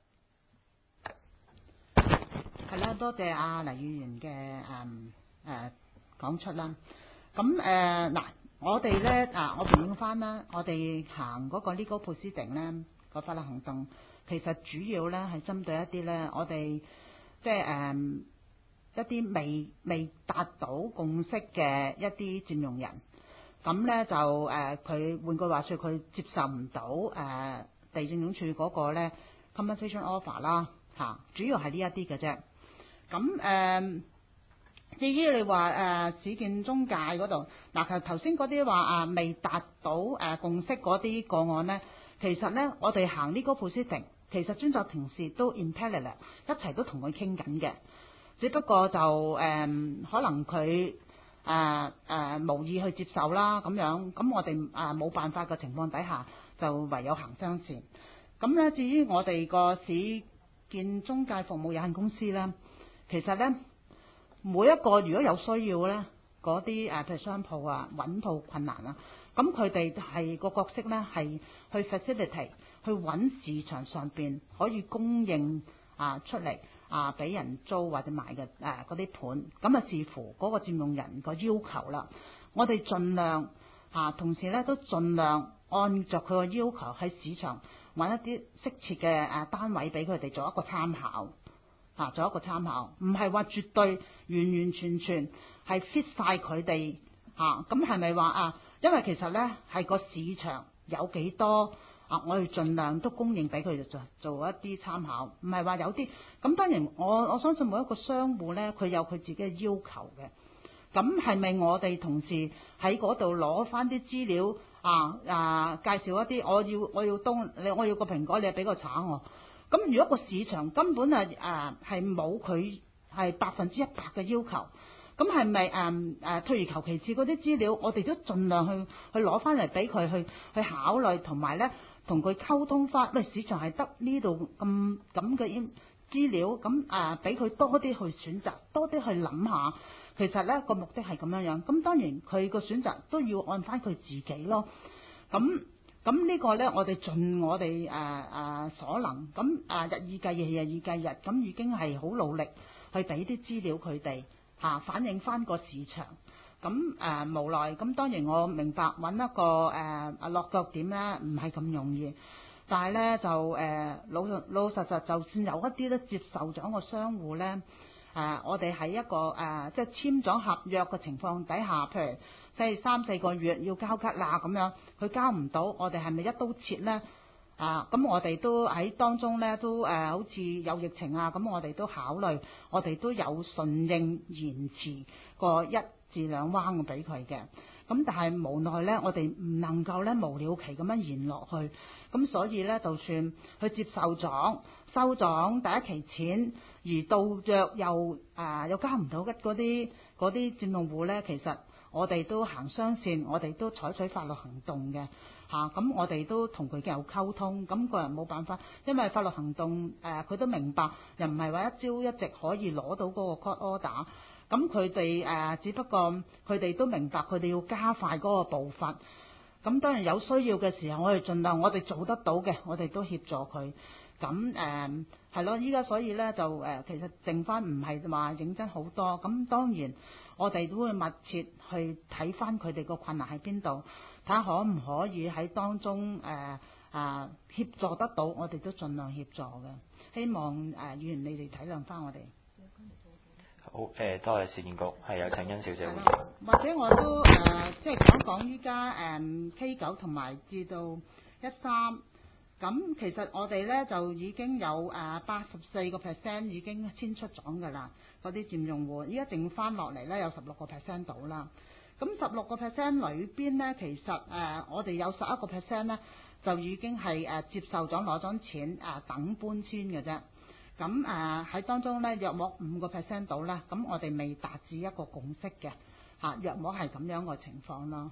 Speaker 8: 係啦，多謝阿黎議員嘅誒誒講出啦。咁誒嗱，我哋咧啊，我回應翻啦，我哋行嗰個 legal proceeding 咧個法律行動，其實主要咧係針對一啲咧，我哋即係誒一啲未未達到共識嘅一啲佔用人，咁咧就誒佢換句話說，佢接受唔到誒地政總署嗰個咧 compensation offer 啦嚇，主要係呢一啲嘅啫。咁誒、呃，至於你話誒、呃、市建中介嗰度，嗱頭頭先嗰啲話啊未達到誒、呃、共識嗰啲個案咧，其實咧我哋行呢個 proceeding，其實專責庭事都 in parallel 一齊都同佢傾緊嘅，只不過就誒、呃、可能佢誒誒無意去接受啦咁樣，咁我哋啊冇辦法嘅情況底下，就唯有行雙線。咁咧至於我哋個市建中介服務有限公司咧。其實咧，每一個如果有需要咧，嗰啲誒譬如商鋪啊揾鋪困難啊，咁佢哋係個角色咧係去 facilitate 去揾市場上邊可以供應啊出嚟啊俾人租或者買嘅誒嗰啲盤，咁啊視乎嗰個佔用人個要求啦。我哋盡量啊，同時咧都盡量按照佢個要求喺市場揾一啲適切嘅誒單位俾佢哋做一個參考。啊，做一個參考，唔係話絕對完完全全係 fit 晒佢哋啊。咁係咪話啊？因為其實咧係個市場有幾多啊，我哋盡量都供應俾佢哋做做一啲參考，唔係話有啲咁。當然我我相信每一個商戶咧，佢有佢自己嘅要求嘅。咁係咪我哋同時喺嗰度攞翻啲資料啊啊，介紹一啲我要我要東你我要個蘋果，你係俾個橙我。咁如果個市場根本係誒係冇佢係百分之一百嘅要求，咁係咪誒誒退而求其次嗰啲資料，我哋都盡量去去攞翻嚟俾佢去去考慮，同埋咧同佢溝通翻。喂，市場係得呢度咁咁嘅資料，咁誒俾佢多啲去選擇，多啲去諗下。其實咧個目的係咁樣樣。咁當然佢個選擇都要按翻佢自己咯。咁。咁呢個呢，我哋盡我哋誒誒所能，咁誒、呃、日以繼夜，日以繼日，咁已經係好努力去俾啲資料佢哋嚇，反映翻個市場。咁誒、呃、無奈，咁當然我明白揾一個誒啊、呃、落腳點呢唔係咁容易，但係呢，就誒、呃、老老實實，就算有一啲都接受咗個商戶呢，誒、呃、我哋喺一個誒、呃、即係簽咗合約嘅情況底下，譬如。即係三四個月要交吉啦咁樣，佢交唔到，我哋係咪一刀切呢？啊，咁我哋都喺當中呢，都誒、呃、好似有疫情啊，咁我哋都考慮，我哋都有順應延遲個一至兩彎俾佢嘅。咁但係無奈呢，我哋唔能夠呢無了期咁樣延落去。咁所以呢，就算佢接受咗收咗第一期錢，而到約又誒、呃、又交唔到嘅嗰啲嗰啲佔用戶呢，其實。我哋都行雙線，我哋都採取法律行動嘅嚇，咁、啊、我哋都同佢有溝通，咁、那個人冇辦法，因為法律行動誒佢、呃、都明白，又唔係話一朝一夕可以攞到嗰個 court order，咁佢哋誒只不過佢哋都明白，佢哋要加快嗰個步伐，咁當然有需要嘅時候，我哋盡量我哋做得到嘅，我哋都協助佢。咁誒係咯，依家所以咧就誒、呃，其實剩翻唔係話認真好多。咁當然我哋都會密切去睇翻佢哋個困難喺邊度，睇下可唔可以喺當中誒啊、呃、協助得到，我哋都盡量協助嘅。希望誒議員你哋體諒翻我哋。
Speaker 1: 好誒、呃，多謝市建局，係有請殷小姐回應。
Speaker 8: 或者我都誒、呃，即係講講依家誒 K 九同埋至到一三。咁其實我哋咧就已經有誒八十四個 percent 已經遷出咗㗎啦，嗰啲佔用戶，依家剩翻落嚟咧有十六個 percent 到啦。咁十六個 percent 裏邊咧，其實誒、呃、我哋有十一個 percent 咧就已經係誒、呃、接受咗攞咗錢誒、呃、等搬遷嘅啫。咁誒喺當中咧約莫五個 percent 到啦，咁我哋未達至一個共識嘅嚇，約莫係咁樣個情況咯。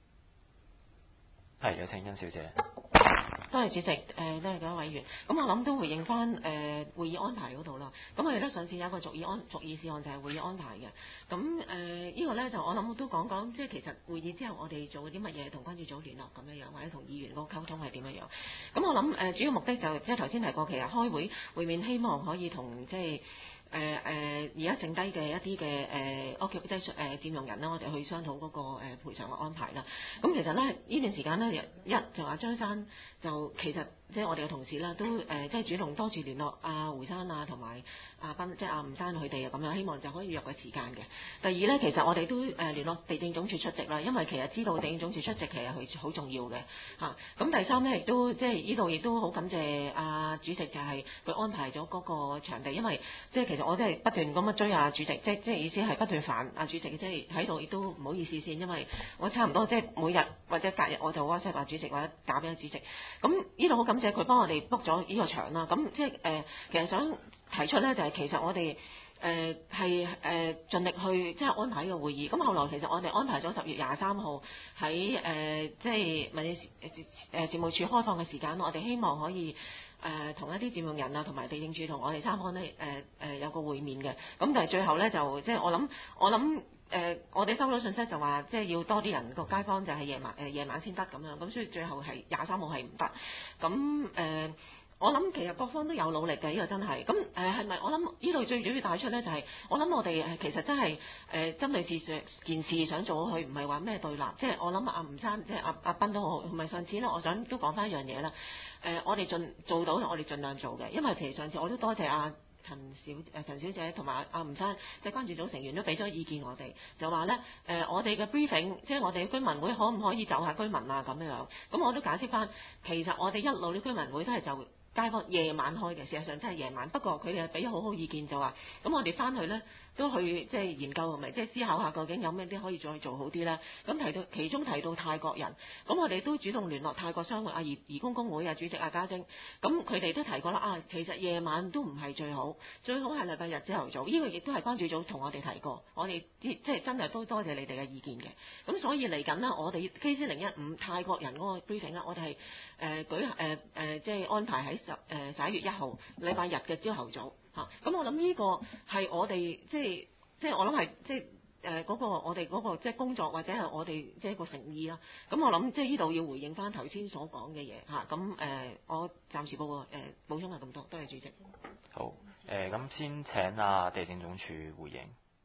Speaker 1: 係有請殷小姐。
Speaker 7: 多謝主席，誒多謝各位委員。咁我諗都回應翻誒、呃、會議安排嗰度啦。咁我哋咧上次有一個逐議安逐議事案就係會議安排嘅。咁誒、呃這個、呢個咧就我諗都講講，即係其實會議之後我哋做啲乜嘢同關注組聯絡咁樣樣，或者同議員嗰個溝通係點樣樣。咁我諗誒、呃、主要目的就即係頭先提過，其實開會會面希望可以同即係。誒誒，而家剩低嘅一啲嘅誒屋企即係誒佔用人啦，我哋去商討嗰個誒賠償嘅安排啦。咁其實咧呢段時間咧，一就話張生就其實即係我哋嘅同事啦，都誒即係主動多次聯絡阿胡生啊，同埋阿斌即係阿吳生佢哋啊，咁樣希望就可以約個時間嘅。第二咧，其實我哋都誒聯絡地政總署出席啦，因為其實知道地政總署出席其實佢好重要嘅嚇。咁第三咧亦都即係呢度亦都好感謝阿主席，就係佢安排咗嗰個場地，因為即係其實。我真係不斷咁樣追阿主席，即即係意思係不斷煩阿主席，即係喺度亦都唔好意思先，因為我差唔多即係每日或者隔日我就 WhatsApp 阿主席或者打俾阿主席。咁呢度好感謝佢幫我哋 book 咗呢個場啦。咁即係誒、呃，其實想提出咧就係、是、其實我哋誒係誒盡力去即係安排呢個會議。咁後來其實我哋安排咗十月廿三號喺誒即係民政誒事務處開放嘅時間，我哋希望可以。誒同、呃、一啲佔用人啊，同埋地政處同我哋參安呢，誒、呃、誒、呃、有個會面嘅。咁但係最後咧就即係我諗，我諗誒、呃、我哋收到信息就話，即係要多啲人個街坊就係夜晚誒、呃、夜晚先得咁樣。咁所以最後係廿三號係唔得。咁誒、呃、我諗其實各方都有努力嘅，呢、這個真係。咁誒係咪我諗呢度最主要帶出咧就係、是、我諗我哋誒其實真係誒、呃、針對事件事想做好佢，唔係話咩對立。即係我諗阿吳生即係阿阿斌都好，同埋上次咧，我想都講翻一樣嘢啦。誒、呃，我哋盡做到，我哋盡量做嘅，因為其實上次我都多謝阿、啊、陳小誒、呃、陳小姐同埋阿吳生，即係關注組成員都俾咗意見我哋，就話咧誒，我哋嘅 briefing，即係我哋嘅居民會可唔可以就下居民啊咁樣，咁我都解釋翻，其實我哋一路啲居民會都係就街坊夜晚開嘅，事實上真係夜晚，不過佢哋係俾好好意見就話，咁我哋翻去咧。都去即係研究同埋即係思考下究竟有咩啲可以再做好啲咧？咁提到其中提到泰國人，咁我哋都主動聯絡泰國商會啊、義義工公會啊主席阿家晶，咁佢哋都提過啦啊，其實夜晚都唔係最好，最好係禮拜日朝頭早。呢、這個亦都係關注組同我哋提過，我哋即係真係都多謝你哋嘅意見嘅。咁所以嚟緊呢，我哋 K C 零一五泰國人嗰個 briefing 啦，我哋係誒舉誒誒、呃呃、即係安排喺十誒十一月一號禮拜日嘅朝頭早。嚇！咁、啊、我諗呢個係我哋即係即係我諗係即係誒嗰個我哋嗰個即係工作或者係我哋即係個誠意啦。咁、啊、我諗即係呢度要回應翻頭先所講嘅嘢嚇。咁、啊、誒、呃、我暫時報個誒補充係咁多，多謝主席。
Speaker 1: 好誒，咁、呃、先請啊地政總署回應。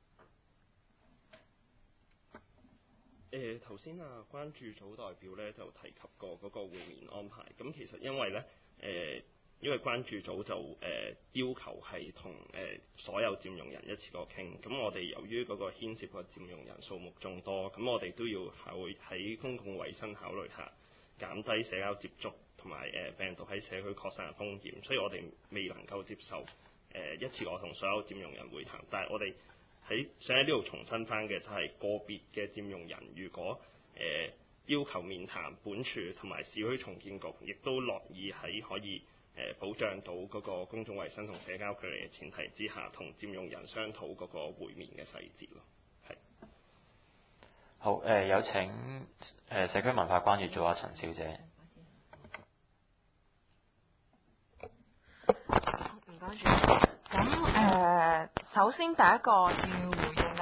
Speaker 10: 誒頭先啊關注組代表咧就提及過嗰個會面安排。咁其實因為咧誒。呃因為關注組就誒、呃、要求係同誒所有佔用人一次過傾，咁我哋由於嗰個牽涉個佔用人數目眾多，咁我哋都要考喺公共衛生考慮下減低社交接觸同埋誒病毒喺社區擴散嘅風險，所以我哋未能夠接受誒、呃、一次過同所有佔用人會談。但係我哋喺想喺呢度重申翻嘅就係個別嘅佔用人，如果誒、呃、要求面談，本署同埋市區重建局亦都樂意喺可以誒保障到嗰個公眾衛生同社交距離嘅前提之下，同佔用人商討嗰個會面嘅細節咯。係。
Speaker 1: 好誒、呃，有請誒、呃、社區文化關注組阿陳小姐。
Speaker 4: 唔該主席。咁誒、呃，首先第一個要回應嘅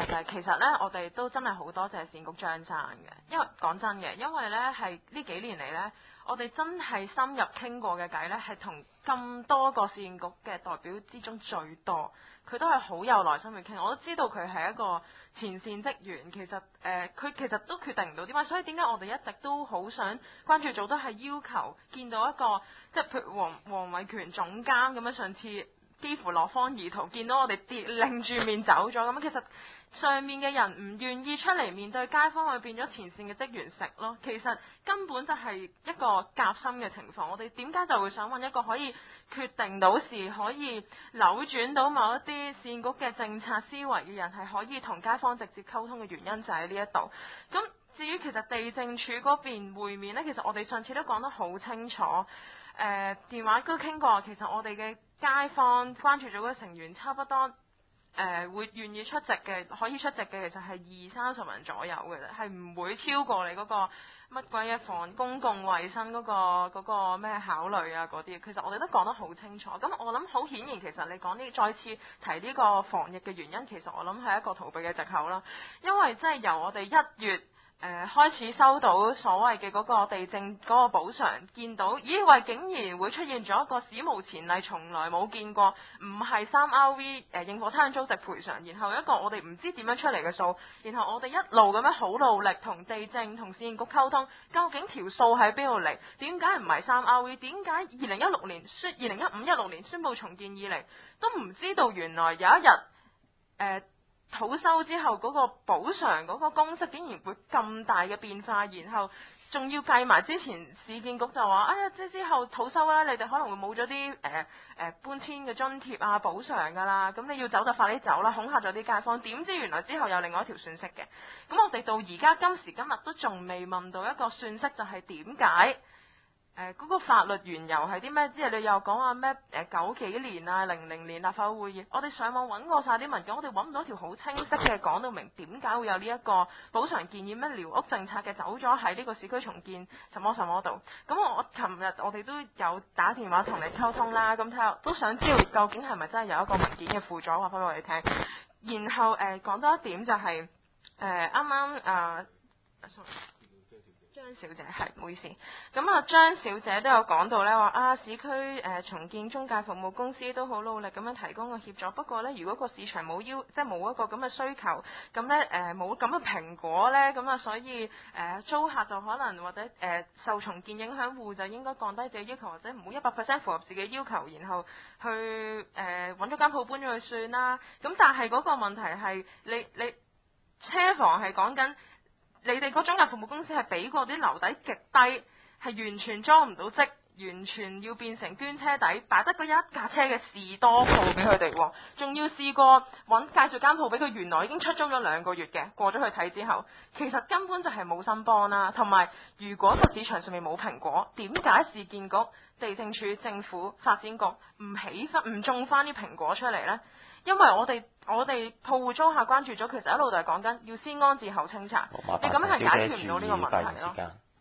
Speaker 4: 題就係、是、其實呢，我哋都真係好多謝市建局張生嘅，因為講真嘅，因為呢係呢幾年嚟呢，我哋真係深入傾過嘅偈呢，係同咁多個市建局嘅代表之中最多，佢都係好有耐心去傾。我都知道佢係一個前線職員，其實誒佢、呃、其實都決定唔到點解，所以點解我哋一直都好想關注組都係要求見到一個即係譬如黃黃偉權總監咁樣，上次幾乎落荒而逃，見到我哋跌擰住面走咗咁，其實上面嘅人唔願意出嚟面對街坊，去變咗前線嘅職員食咯。其實根本就係一個夾心嘅情況。我哋點解就會想揾一個可以決定到事、可以扭轉到某一啲市建局嘅政策思維嘅人，係可以同街坊直接溝通嘅原因就喺呢一度。咁至於其實地政處嗰邊會面呢，其實我哋上次都講得好清楚。誒、呃、電話都傾過，其實我哋嘅街坊關注組嘅成員差不多。誒、呃、會願意出席嘅，可以出席嘅其實係二三十人左右嘅啫，係唔會超過你嗰個乜鬼嘢房公共衛生嗰、嗰個嗰個咩考慮啊嗰啲。其實我哋都講得好清楚。咁我諗好顯然，其實你講呢再次提呢個防疫嘅原因，其實我諗係一個逃避嘅藉口啦。因為即係由我哋一月。誒、呃、開始收到所謂嘅嗰個地政嗰個補償，見到咦喂，竟然會出現咗一個史無前例、從來冇見過，唔係三 R V 誒、呃、應課差餉租值賠償，然後一個我哋唔知點樣出嚟嘅數，然後我哋一路咁樣好努力同地政同市建局溝通，究竟條數喺邊度嚟？點解唔係三 R V？ 點解二零一六年宣二零一五一六年宣布重建以嚟都唔知道原來有一日誒？呃土收之後嗰個補償嗰個公式竟然會咁大嘅變化，然後仲要計埋之前市建局就話，哎呀，即係之後土收咧，你哋可能會冇咗啲誒誒搬遷嘅津貼啊補償㗎啦，咁你要走就快啲走啦，恐嚇咗啲街坊。點知原來之後有另外一條算式嘅，咁我哋到而家今時今日都仲未問到一個算式，就係點解？誒嗰、呃那個法律緣由係啲咩？即係你又講話咩？誒、呃、九幾年啊，零零年立法會議，我哋上網揾過晒啲文件，我哋揾唔到一條好清晰嘅講到明點解會有呢一個補償建議咩寮屋政策嘅走咗喺呢個市區重建什麼什麼度。咁我我琴日我哋都有打電話同你溝通啦，咁睇下都想知道究竟係咪真係有一個文件嘅附咗話翻俾我哋聽。然後誒、呃、講多一點就係誒啱啱啊。sorry 張小姐係，唔好意思。咁啊，張小姐都有講到呢話啊，市區誒、呃、重建中介服務公司都好努力咁樣提供個協助。不過呢，如果個市場冇要，即係冇一個咁嘅需求，咁呢誒冇咁嘅蘋果呢，咁啊，所以誒、呃、租客就可能或者誒、呃、受重建影響戶就應該降低自己要求，或者唔好一百 percent 符合自己要求，然後去誒揾咗間鋪搬咗去算啦。咁但係嗰個問題係你你車房係講緊。你哋嗰中介服務公司係俾過啲樓底極低，係完全裝唔到積，完全要變成捐車底，擺得嗰一架車嘅士多鋪俾佢哋喎，仲要試過揾介紹間鋪俾佢，原來已經出租咗兩個月嘅，過咗去睇之後，其實根本就係冇心幫啦。同埋，如果個市場上面冇蘋果，點解市建局、地政處、政府、發展局唔起翻、唔種翻啲蘋果出嚟呢？因為我哋我哋鋪戶租客關注咗，其實一路就係講緊要先安置後清拆，你咁樣係解決唔到呢個問題咯。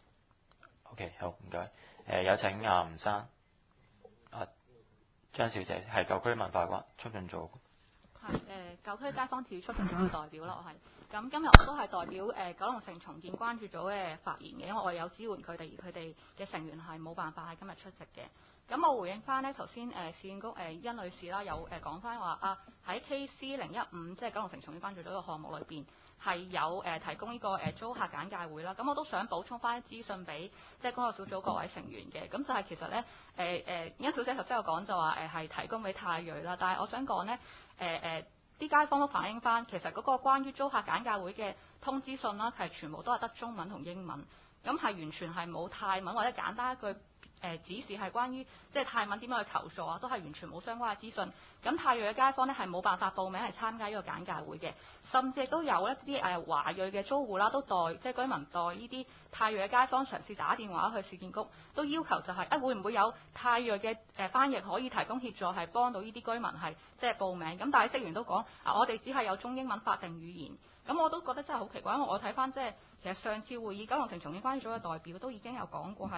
Speaker 1: OK， 好，唔該。誒、呃，有請阿吳生，啊張小姐係舊區文化關促進組。
Speaker 11: 係誒、呃、舊區街坊協促進組嘅代表啦，我係。咁今日我都係代表誒、呃、九龍城重建關注組嘅發言嘅，因為我有支援佢哋，而佢哋嘅成員係冇辦法喺今日出席嘅。咁我回應翻呢頭先誒市建局誒甄女士啦，有誒講翻話啊喺 K C 零一五即係九龍城重建關注組嘅項目裏邊係有誒、呃、提供呢、這個誒、呃、租客簡介會啦。咁我都想補充翻啲資訊俾即係工作小組各位成員嘅。咁就係其實咧誒誒甄小姐頭先有講就話誒係提供俾泰裔啦，但係我想講呢。誒、呃、誒。啲街坊都反映翻，其實嗰個關於租客簡介會嘅通知信啦，係全部都係得中文同英文，咁係完全係冇泰文或者簡單一句誒、呃、指示係關於即係泰文點樣去求助啊，都係完全冇相關嘅資訊。咁泰裔嘅街坊呢，係冇辦法報名係參加呢個簡介會嘅，甚至亦都有一啲誒華裔嘅租戶啦，都代即係居民代呢啲泰裔嘅街坊嘗試打電話去市建局，都要求就係、是、啊會唔會有泰裔嘅誒翻譯可以提供協助，係幫到呢啲居民係即係報名。咁但係職員都講啊，我哋只係有中英文法定語言。咁我都覺得真係好奇怪，因為我睇翻即係其實上次會議九龍城重建關注組嘅代表都已經有講過係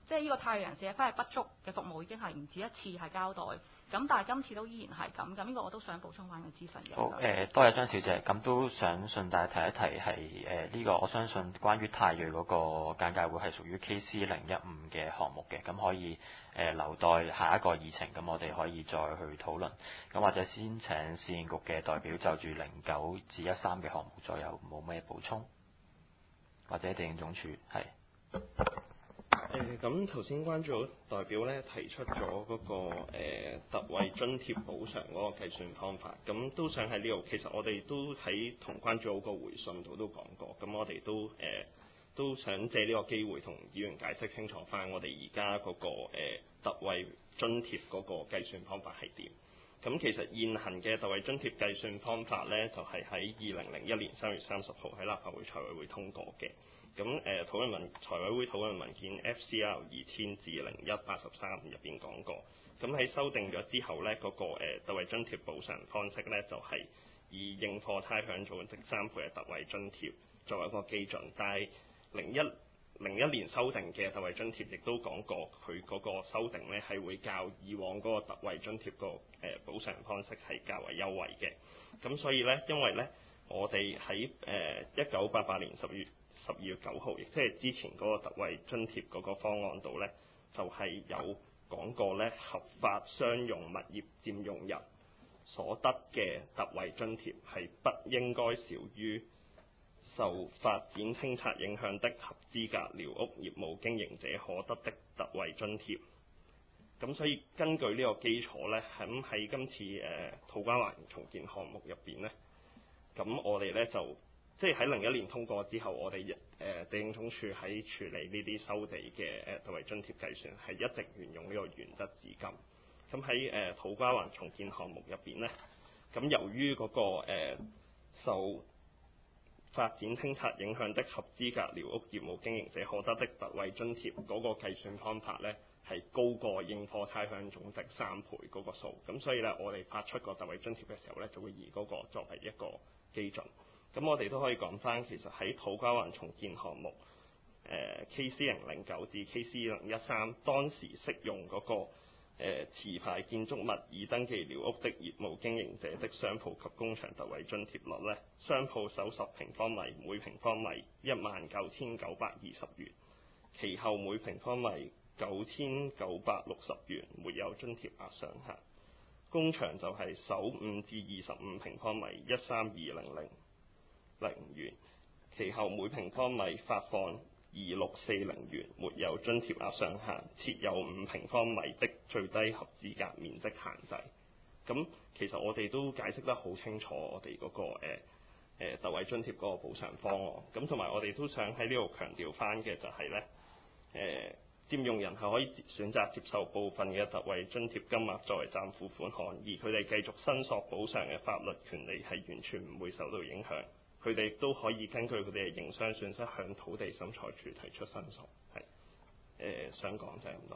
Speaker 11: 即係呢個太陽人士嘅翻譯不足嘅服務已經係唔止一次係交代，咁但係今次都依然係咁，咁呢個我都想補充翻個資訊嘅。
Speaker 1: 好誒、呃，多謝張小姐，咁都想順帶提一提係誒呢個，我相信關於泰瑞嗰個簡介會係屬於 K C 零一五嘅項目嘅，咁可以誒、呃、留待下一個議程，咁我哋可以再去討論。咁或者先請市政局嘅代表就住零九至一三嘅項目左右冇咩補充，或者地政總署係。
Speaker 10: 誒咁頭先關注代表咧提出咗嗰、那個、呃、特惠津貼補償嗰個計算方法，咁都想喺呢度，其實我哋都喺同關注嗰個回信度都講過，咁我哋都誒、呃、都想借呢個機會同議員解釋清楚翻我哋而家嗰個、呃、特惠津貼嗰個計算方法係點。咁其實現行嘅特惠津貼計算方法咧，就係喺二零零一年三月三十號喺立法會財委會通過嘅。咁誒、呃、討論文財委會討論文件 F C R 二千至零一八十三入邊講過，咁喺修訂咗之後咧，嗰、那個、呃、特惠津貼補償方式咧就係、是、以應課差餉總值三倍嘅特惠津貼作為一個基準，但係零一零一年修訂嘅特惠津貼亦都講過，佢嗰個修訂咧係會較以往嗰個特惠津貼個誒補償方式係較為優惠嘅。咁所以咧，因為咧我哋喺誒一九八八年十月十二月九號，亦即係之前嗰個特惠津貼嗰個方案度咧，就係、是、有講過咧，合法商用物業佔用人所得嘅特惠津貼係不應該少於受發展清拆影響的合資格寮屋業務經營者可得的特惠津貼。咁所以根據呢個基礎呢，咁喺今次誒、呃、土瓜灣重建項目入邊呢，咁我哋呢就即係喺零一年通過之後，我哋誒、呃、地政總署喺處理呢啲收地嘅誒特惠津貼計算係一直沿用呢個原則至今。咁喺誒土瓜灣重建項目入邊呢，咁由於嗰、那個、呃、受發展清拆影響的合資格寮屋業務經營者可得的特惠津貼嗰個計算方法呢，係高過應課差餉總值三倍嗰個數，咁所以呢，我哋發出個特惠津貼嘅時候呢，就會以嗰個作為一個基準。咁我哋都可以講翻，其實喺土瓜灣重建項目、呃、K C 零零九至 K C 零一三當時適用嗰、那個誒持牌建築物已登記寮屋的業務經營者的商鋪及工場特惠津貼率呢，商鋪首十平方米每平方米一萬九千九百二十元，其後每平方米九千九百六十元，沒有津貼額上限。工場就係首五至二十五平方米一三二零零零元，其後每平方米發放二六四零元，沒有津貼額上限，設有五平方米的最低合資格面積限制。咁其實我哋都解釋得好清楚，我哋嗰、那個誒、呃、特惠津貼嗰個補償方案。咁同埋我哋都想喺呢度強調翻嘅就係呢，誒佔用人係可以選擇接受部分嘅特惠津貼金額作為暫付款項，而佢哋繼續申索補償嘅法律權利係完全唔會受到影響。佢哋都可以根據佢哋嘅營商損失向土地審裁處提出申訴。係誒、呃、想講就係咁多。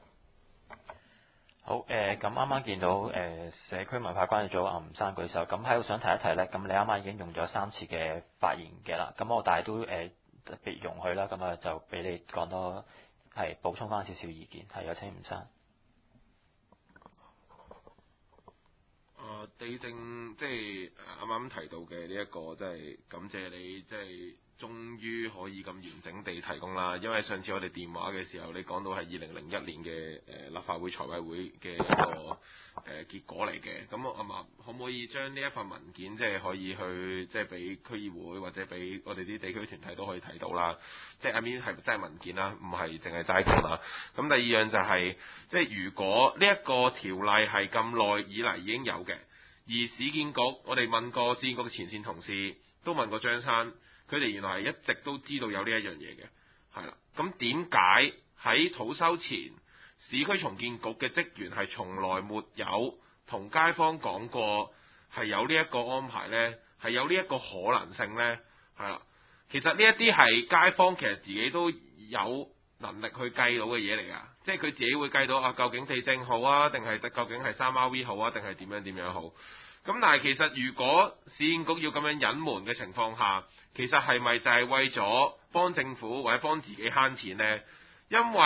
Speaker 1: 好誒，咁啱啱見到誒、呃、社區文化關注組阿吳生舉手，咁喺度想提一提咧，咁你啱啱已經用咗三次嘅發言嘅啦，咁我但係都誒、呃、特別容許啦，咁啊就俾你講多係補充翻少少意見，係有請吳生。
Speaker 9: 啊，地政即係啱啱提到嘅呢一個，即係感謝你，即係終於可以咁完整地提供啦。因為上次我哋電話嘅時候，你講到係二零零一年嘅誒立法會財委會嘅一個誒結果嚟嘅。咁我啊可唔可以將呢一份文件即係可以去即係俾區議會或者俾我哋啲地區團體都可以睇到啦。即係 I mean 係真係文件啦，唔係淨係齋講啦。咁第二樣就係即係如果呢一個條例係咁耐以嚟已經有嘅。而市建局，我哋問過市建局嘅前線同事，都問過張生，佢哋原來係一直都知道有呢一樣嘢嘅，係啦。咁點解喺土收前，市區重建局嘅職員係從來沒有同街坊講過係有呢一個安排呢？係有呢一個可能性呢？係啦，其實呢一啲係街坊其實自己都有能力去計到嘅嘢嚟㗎，即係佢自己會計到啊，究竟地政好啊，定係究竟係三 R V 好啊，定係點樣點樣好？咁但係其實如果市建局要咁樣隱瞞嘅情況下，其實係咪就係為咗幫政府或者幫自己慳錢呢？因為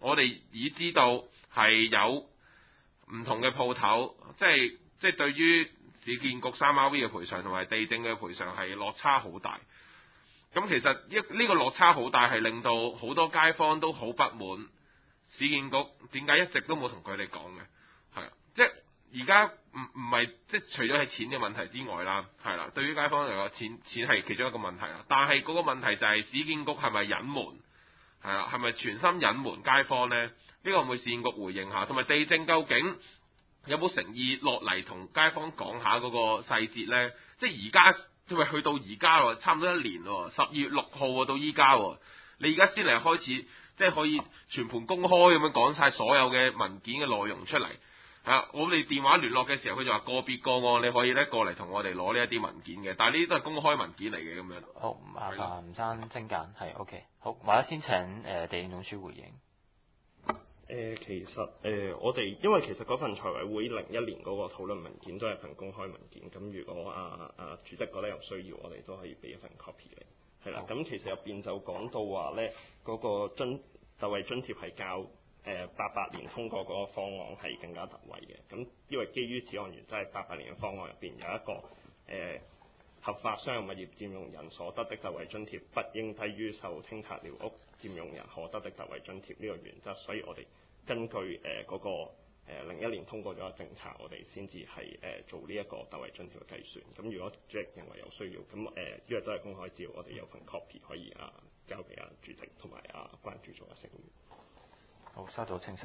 Speaker 9: 我哋已知道係有唔同嘅鋪頭，即係即係對於市建局三 R V 嘅賠償同埋地政嘅賠償係落差好大。咁其實一呢個落差好大，係令到好多街坊都好不滿市建局點解一直都冇同佢哋講嘅，係啊，即係而家唔唔係即係除咗係錢嘅問題之外啦，係啦，對於街坊嚟講，錢錢係其中一個問題啦。但係嗰個問題就係市建局係咪隱瞞？係啊，係咪全心隱瞞街坊呢？呢、呢個會唔會市建局回應下？同埋地政究竟有冇誠意落嚟同街坊講下嗰個細節呢？即係而家因為去到而家喎，差唔多一年喎，十二月六號喎到依家喎，你而家先嚟開始，即係可以全盤公開咁樣講晒所有嘅文件嘅內容出嚟。啊，我哋電話聯絡嘅時候，佢就話個別個案你可以咧過嚟同我哋攞呢一啲文件嘅，但係呢啲都係公開文件嚟嘅咁樣。
Speaker 1: 好，麻煩吳生精簡，係 OK。好，或者先請誒、呃、地政總署回應。
Speaker 10: 誒、呃，其實誒、呃，我哋因為其實嗰份財委會零一年嗰個討論文件都係份公開文件，咁如果啊啊主席覺得有需要，我哋都可以俾一份 copy 嚟。係啦，咁其實入邊就講到話咧，嗰、那個津特惠津貼係較誒八八年通過嗰個方案係更加特惠嘅。咁因為基於此案原則，係八八年嘅方案入邊有一個誒、呃、合法商業物業佔用人所得的特惠津貼不應低於受清拆寮屋佔用人可得的特惠津貼呢個原則，所以我哋根據誒嗰、呃那個誒零一年通過咗嘅政策，我哋先至係誒做呢一個特惠津貼嘅計算。咁如果主席認為有需要，咁誒因為都係公開資料，我哋有份 copy 可以啊交俾啊主席同埋啊關注組嘅成員。
Speaker 1: 好，收到清晰。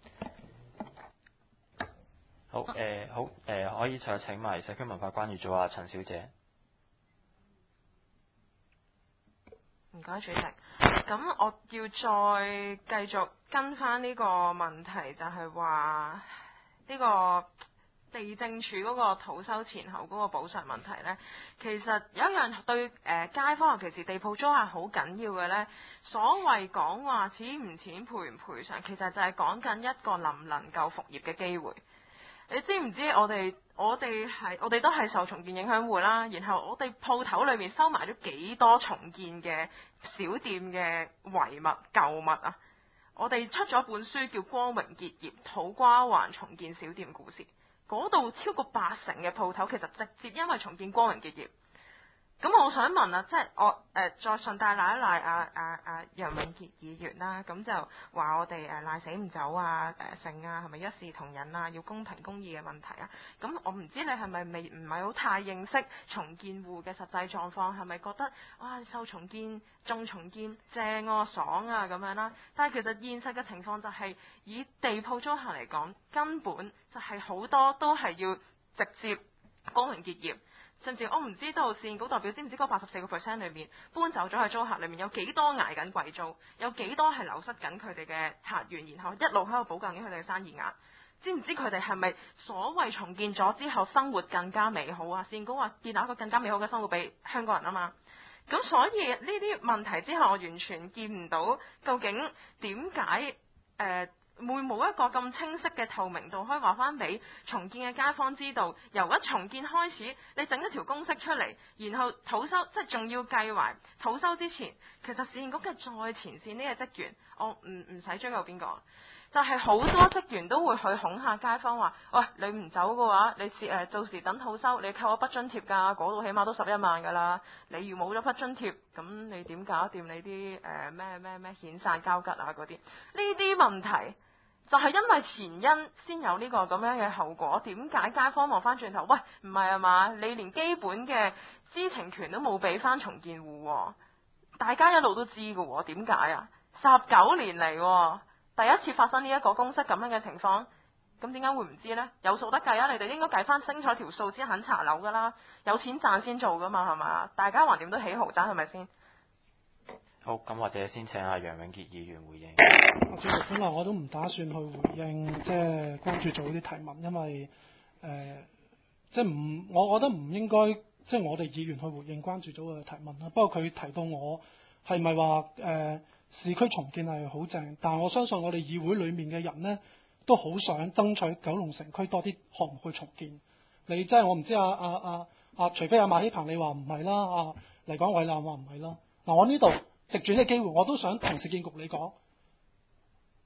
Speaker 1: 好，誒、呃、好，誒、呃、可以再請埋社區文化關注組啊陳小姐。
Speaker 4: 唔該，主席。咁我要再繼續跟翻呢個問題，就係話呢個地政署嗰個土收前後嗰個補償問題呢，其實有一樣對誒、呃、街坊尤其是地鋪租客好緊要嘅呢。所謂講話錢唔錢賠唔賠償，其實就係講緊一個能唔能夠復業嘅機會。你知唔知我哋我哋係我哋都係受重建影響戶啦，然後我哋鋪頭裏面收埋咗幾多重建嘅小店嘅遺物舊物啊！我哋出咗本書叫《光榮結業土瓜灣重建小店故事》，嗰度超過八成嘅鋪頭其實直接因為重建光榮結業。咁我想問啊，即係我誒、呃、再順帶賴一賴阿阿阿楊永傑議員啦，咁就話我哋誒賴死唔走啊，誒成啊，係咪一視同仁啊，要公平公義嘅問題啊？咁我唔知你係咪未唔係好太認識重建戶嘅實際狀況，係咪覺得哇受重建重重建正啊爽啊咁樣啦？但係其實現實嘅情況就係、是、以地鋪租客嚟講，根本就係好多都係要直接光榮結業。甚至我唔知道市建局代表知唔知嗰八十四個 percent 裏面搬走咗嘅租客裏面有幾多捱緊貴租，有幾多係流失緊佢哋嘅客源，然後一路喺度補救緊佢哋嘅生意額。知唔知佢哋係咪所謂重建咗之後生活更加美好啊？市建局話建立一個更加美好嘅生活俾香港人啊嘛。咁所以呢啲問題之後，我完全見唔到究竟點解誒會冇一個咁清晰嘅透明度，可以話翻俾重建嘅街坊知道，由一重建開始，你整一條公式出嚟，然後土收，即係仲要計埋土收之前，其實市建局嘅再前線呢個職員，我唔唔使追究邊個，就係、是、好多職員都會去恐嚇街坊話，喂，你唔走嘅話，你是誒到時等土收，你扣我筆津貼㗎，嗰度起碼都十一萬㗎啦，你如冇咗筆津貼，咁你點搞掂你啲誒咩咩咩遣散交吉啊嗰啲？呢啲問題。就係因為前因先有呢個咁樣嘅後果，點解街坊望翻轉頭？喂，唔係啊嘛，你連基本嘅知情權都冇俾翻重建戶，大家一路都知㗎，點解啊？十九年嚟，第一次發生呢一個公式咁樣嘅情況，咁點解會唔知呢？有數得計啊！你哋應該計翻清楚條數先肯查樓㗎啦，有錢賺先做㗎嘛，係嘛？大家橫掂都起豪宅係咪先？
Speaker 1: 好，咁或者先請阿楊永傑議員回應。
Speaker 2: 主席，本來我都唔打算去回應即係關注組啲提問，因為誒、呃、即係唔，我覺得唔應該即係我哋議員去回應關注組嘅提問啦。不過佢提到我係咪話誒市區重建係好正，但係我相信我哋議會裡面嘅人呢，都好想爭取九龍城區多啲項目去重建。你即係我唔知啊啊啊啊，除非阿馬希鵬你話唔係啦，啊黎廣偉話唔係啦。嗱，我呢度藉住呢個機會，我都想同市建局你講，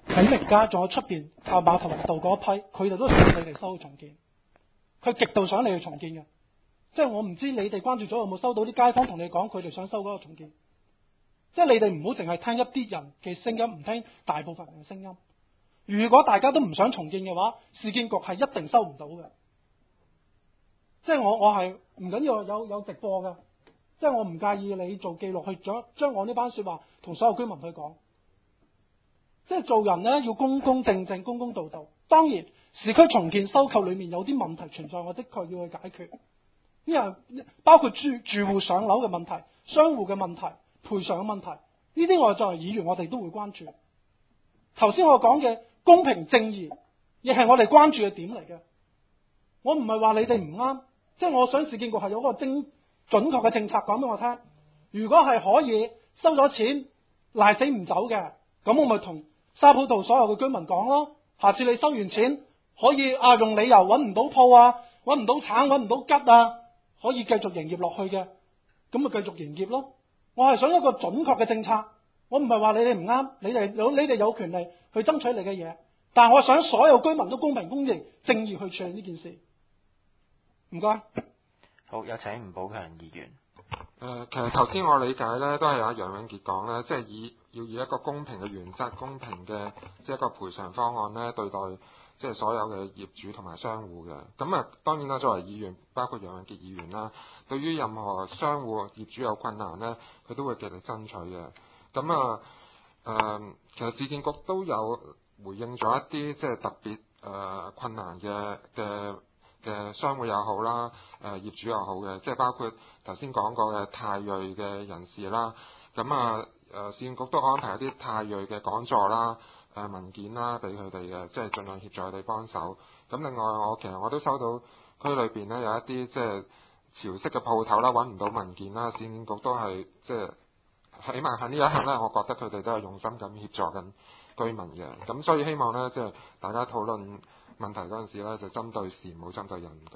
Speaker 2: 啟明街仲有出邊靠碼頭圍道嗰一批，佢哋都想你哋收重建，佢極度想你去重建嘅。即係我唔知你哋關注組有冇收到啲街坊同你講佢哋想收嗰個重建。即係你哋唔好淨係聽一啲人嘅聲音，唔聽大部分人嘅聲音。如果大家都唔想重建嘅話，市建局係一定收唔到嘅。即係我我係唔緊要有有直播嘅，即係我唔介意你做記錄去將將我呢班說話同所有居民去講。即係做人呢，要公公正正、公公道道。當然，市區重建收購裏面有啲問題存在，我的確要去解決。因為包括住住戶上樓嘅問題、商戶嘅問題、賠償嘅問題，呢啲我作為議員，我哋都會關注。頭先我講嘅公平正義，亦係我哋關注嘅點嚟嘅。我唔係話你哋唔啱，即係我想市建局係有嗰個精準確嘅政策講俾我聽。如果係可以收咗錢賴死唔走嘅，咁我咪同沙浦道所有嘅居民講咯。下次你收完錢可以啊用理由揾唔到鋪啊，揾唔到橙，揾唔到桔啊，可以繼續營業落去嘅，咁咪繼續營業咯。我係想一個準確嘅政策，我唔係話你哋唔啱，你哋有你哋有權利去爭取你嘅嘢，但係我想所有居民都公平公正正義去處理呢件事。唔該。
Speaker 1: 好，有請吳寶強議員。
Speaker 3: 誒、呃，其實頭先我理解咧，都係阿楊永傑講咧，即係以要以一個公平嘅原則、公平嘅即係一個賠償方案咧，對待即係所有嘅業主同埋商戶嘅。咁啊，當然啦，作為議員，包括楊永傑議員啦，對於任何商戶業主有困難咧，佢都會極力爭取嘅。咁啊，誒、呃，其實市建局都有回應咗一啲即係特別誒、呃、困難嘅嘅嘅商戶又好啦，誒、呃、業主又好嘅，即係包括頭先講過嘅泰瑞嘅人士啦。咁啊，誒市建局都安排一啲泰瑞嘅講座啦、誒、呃、文件啦俾佢哋嘅，即係盡量協助佢哋幫手。咁另外，我其實我都收到區裏邊咧有一啲即係潮式嘅鋪頭啦，揾唔到文件啦，市建局都係即係起碼喺呢一刻咧，我覺得佢哋都係用心咁協助緊居民嘅。咁所以希望咧，即係大家討論問題嗰陣時咧，就針對事，唔好針對人。唔該。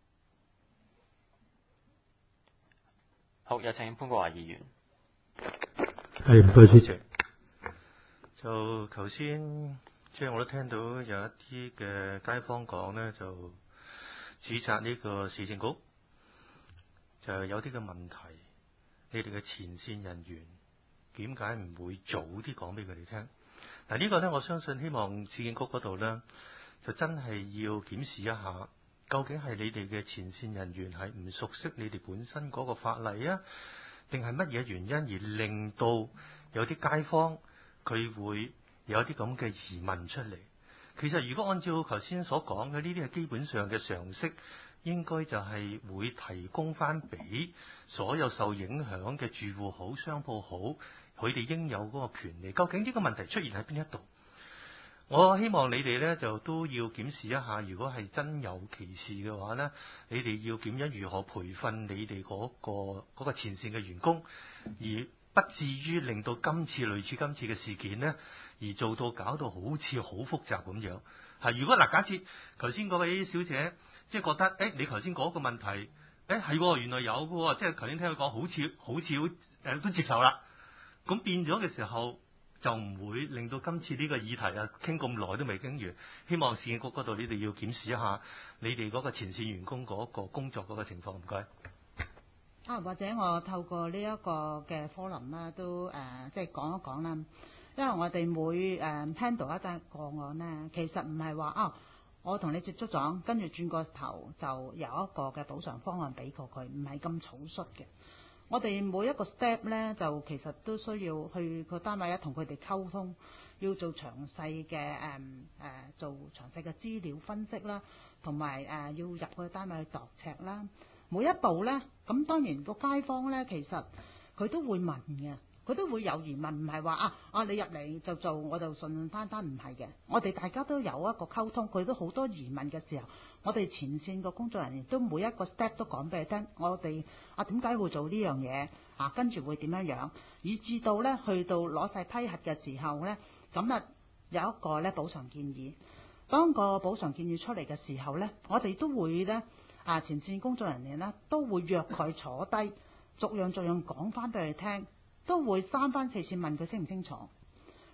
Speaker 1: 好，有請潘國華議員。
Speaker 5: 係，唔該主席。就頭先即係我都聽到有一啲嘅街坊講呢，就指責呢個市政局就有啲嘅問題，你哋嘅前線人員點解唔會早啲講俾佢哋聽？嗱，呢個呢，我相信希望市政局嗰度呢，就真係要檢視一下，究竟係你哋嘅前線人員係唔熟悉你哋本身嗰個法例啊，定係乜嘢原因而令到有啲街坊佢會有啲咁嘅疑問出嚟？其實如果按照頭先所講嘅呢啲係基本上嘅常識，應該就係會提供翻俾所有受影響嘅住戶好、商鋪好，佢哋應有嗰個權利。究竟呢個問題出現喺邊一度？我希望你哋呢就都要檢視一下，如果係真有其事嘅話呢，你哋要點樣如何培訓你哋嗰個嗰個前線嘅員工，而不至於令到今次類似今次嘅事件呢，而做到搞到好似好複雜咁樣。係如果嗱，假設頭先嗰位小姐即係覺得，誒你頭先嗰個問題，誒係原來有嘅，即係頭先聽佢講，好似好似好誒都接受啦。咁變咗嘅時候，就唔會令到今次呢個議題啊傾咁耐都未傾完。希望市建局嗰度你哋要檢視一下你哋嗰個前線員工嗰個工作嗰個情況。唔該。
Speaker 8: 啊，或者我透過呢一個嘅 forum 啦，都誒、呃、即係講一講啦。因為我哋每誒 handle 一單個案呢，其實唔係話啊，我同你接觸咗，跟住轉個頭就有一個嘅補償方案俾過佢，唔係咁草率嘅。我哋每一個 step 呢，就其實都需要去個單位一同佢哋溝通，要做詳細嘅誒誒做詳細嘅資料分析啦，同埋誒要入去單位去度尺啦。每一步呢，咁當然個街坊呢，其實佢都會問嘅，佢都會有疑問，唔係話啊啊你入嚟就做我就順翻單，唔係嘅。我哋大家都有一個溝通，佢都好多疑問嘅時候，我哋前線個工作人員都每一個 step 都講俾你聽，我哋啊點解會做呢樣嘢啊，跟住會點樣樣，以至到呢去到攞晒批核嘅時候呢，咁啊有一個呢補償建議。當個補償建議出嚟嘅時候呢，我哋都會呢。啊！前線工作人員呢都會約佢坐低，逐樣逐樣講翻俾佢聽，都會三番四次問佢清唔清楚。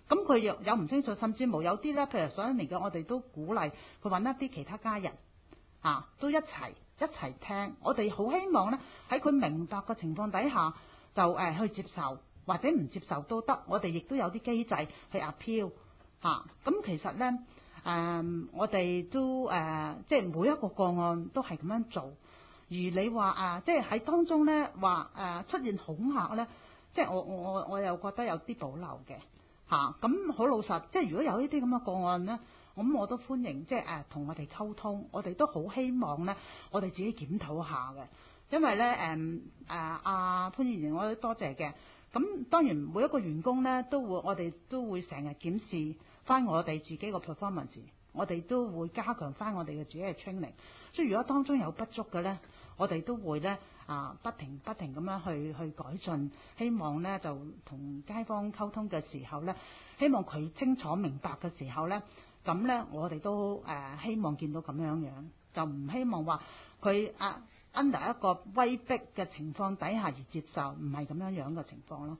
Speaker 8: 咁佢又有唔清楚，甚至無有啲咧，譬如上一年嘅我哋都鼓勵佢揾一啲其他家人啊，都一齊一齊聽。我哋好希望咧喺佢明白嘅情況底下，就誒、呃、去接受或者唔接受都得。我哋亦都有啲機制去 appeal 嚇、啊。咁其實咧誒、呃，我哋都誒、呃、即係每一個個案都係咁樣做。而你話啊，即係喺當中咧話誒出現恐嚇咧，即係我我我又覺得有啲保留嘅。嚇，咁好老實，即係如果有呢啲咁嘅個案呢，咁我都歡迎，即係誒同我哋溝通，我哋都好希望呢，我哋自己檢討下嘅，因為呢，誒誒阿潘議員，我都多謝嘅。咁當然每一個員工呢，都會我哋都會成日檢視翻我哋自己個 performance，我哋都會加強翻我哋嘅自己嘅 training。所以如果當中有不足嘅呢，我哋都會呢。啊，不停不停咁樣去去改進，希望呢就同街坊溝通嘅時候呢，希望佢清楚明白嘅時候呢，咁呢我哋都誒、呃、希望見到咁樣樣，就唔希望話佢啊 under 一個威逼嘅情況底下而接受，唔係咁樣樣嘅情況咯。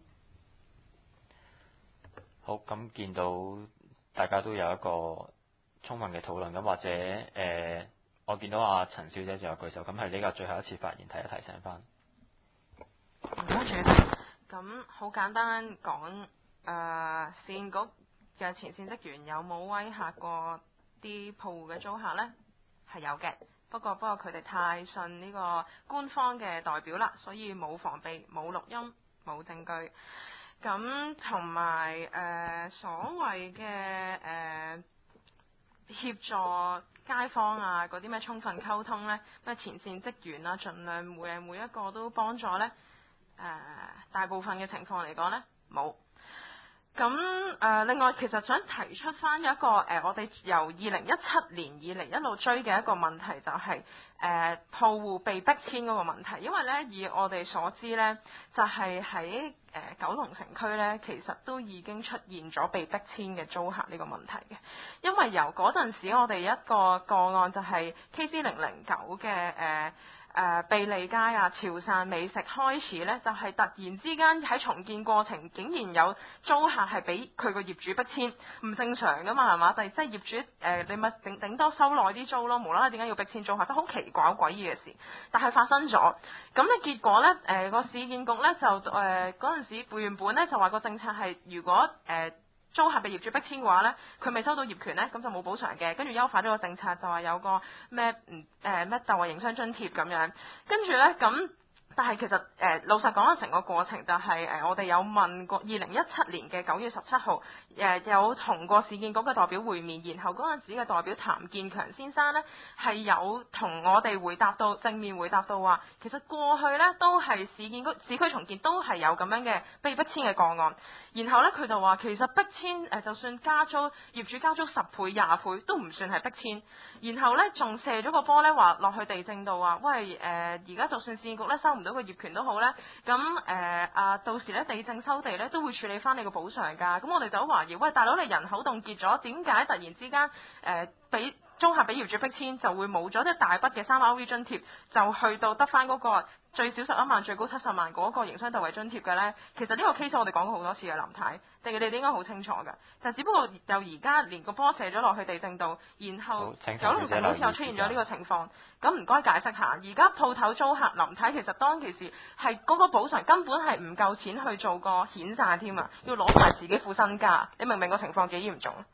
Speaker 1: 好，咁見到大家都有一個充分嘅討論，咁或者誒。呃我見到阿陳小姐仲有舉手，咁係呢個最後一次發言，提一提醒翻。
Speaker 4: 唔該主，咁好簡單講，誒、呃，市建局嘅前線職員有冇威嚇過啲鋪戶嘅租客呢？係有嘅，不過不過佢哋太信呢個官方嘅代表啦，所以冇防備、冇錄音、冇證據。咁同埋誒所謂嘅誒協助街坊啊，嗰啲咩充分溝通呢？咩前線職員啊，盡量每每一個都幫助呢。誒、呃，大部分嘅情況嚟講呢，冇。咁誒、呃，另外其實想提出翻一個誒、呃，我哋由二零一七年以嚟一路追嘅一個問題，就係誒鋪戶被逼遷嗰個問題。因為呢，以我哋所知呢，就係喺誒九龍城區呢，其實都已經出現咗被逼遷嘅租客呢個問題嘅。因為由嗰陣時，我哋一個個案就係 K C 零零九嘅誒。呃誒庇利街啊、潮汕美食開始呢，就係、是、突然之間喺重建過程，竟然有租客係俾佢個業主逼遷，唔正常噶嘛，係嘛？但係即係業主誒、呃，你咪頂頂多收耐啲租咯，無啦啦點解要逼遷租客？都好奇怪、好詭異嘅事，但係發生咗。咁咧結果呢，誒、呃、個市建局呢，就誒嗰陣時原本呢，就話個政策係如果誒。呃租客被業主逼遷嘅話呢，佢未收到業權呢，咁就冇補償嘅。跟住優化咗個政策，就話有個咩唔誒咩就話營商津貼咁樣。跟住呢，咁，但係其實誒、呃、老實講，成個過程就係、是、誒、呃、我哋有問過二零一七年嘅九月十七號誒有同過市建局嘅代表會面，然後嗰陣時嘅代表譚建強先生呢，係有同我哋回答到正面回答到話，其實過去呢都係市建局市區重建都係有咁樣嘅被逼遷嘅個案。然後咧，佢就話其實逼遷誒，就算加租，業主加租十倍、廿倍都唔算係逼遷。然後咧，仲射咗個波咧，話落去地政度話，喂誒，而、呃、家就算市建局咧收唔到個業權都好咧，咁誒啊，到時咧地政收地咧都會處理翻你個補償㗎。咁我哋就好懷疑，喂大佬你人口凍結咗，點解突然之間誒俾？呃租客俾業主逼遷就會冇咗啲大筆嘅三 R V 津貼，就去到得翻嗰個最少十一萬、最高七十萬嗰個營商特惠津貼嘅呢。其實呢個 case 我哋講過好多次嘅，林太，你哋應該好清楚嘅。但只不過就而家連個波射咗落去地政度，然後九龍城好似又出現咗呢個情況，咁唔該解釋下。而家鋪頭租客林太其實當其時係嗰個補償根本係唔夠錢去做個遣散添啊，要攞埋自己副身家，你明唔明個情況幾嚴重？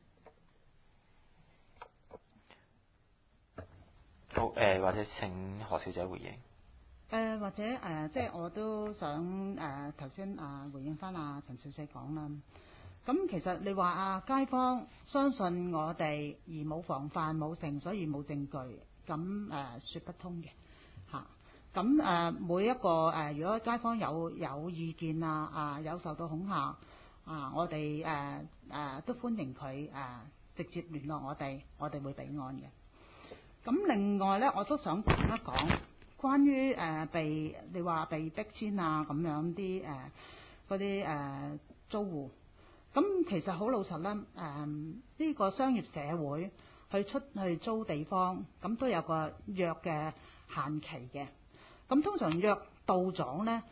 Speaker 1: 好誒、呃，或者請何小姐回應。誒、
Speaker 8: 呃，或者誒、呃，即係我都想誒頭先啊回應翻阿陳小姐講啦。咁其實你話啊，街坊相信我哋而冇防範冇證，所以冇證據，咁誒、呃、説不通嘅嚇。咁、啊、誒、呃、每一個誒、呃，如果街坊有有意見啊啊，有受到恐嚇啊，我哋誒誒都歡迎佢誒、啊、直接聯絡我哋，我哋會俾案嘅。咁另外咧，我都想講一講關於誒、呃、被你話被逼遷啊咁樣啲誒嗰啲誒租戶。咁其實好老實啦，誒、呃、呢、這個商業社會去出去租地方，咁都有個約嘅限期嘅。咁通常約到咗咧，誒、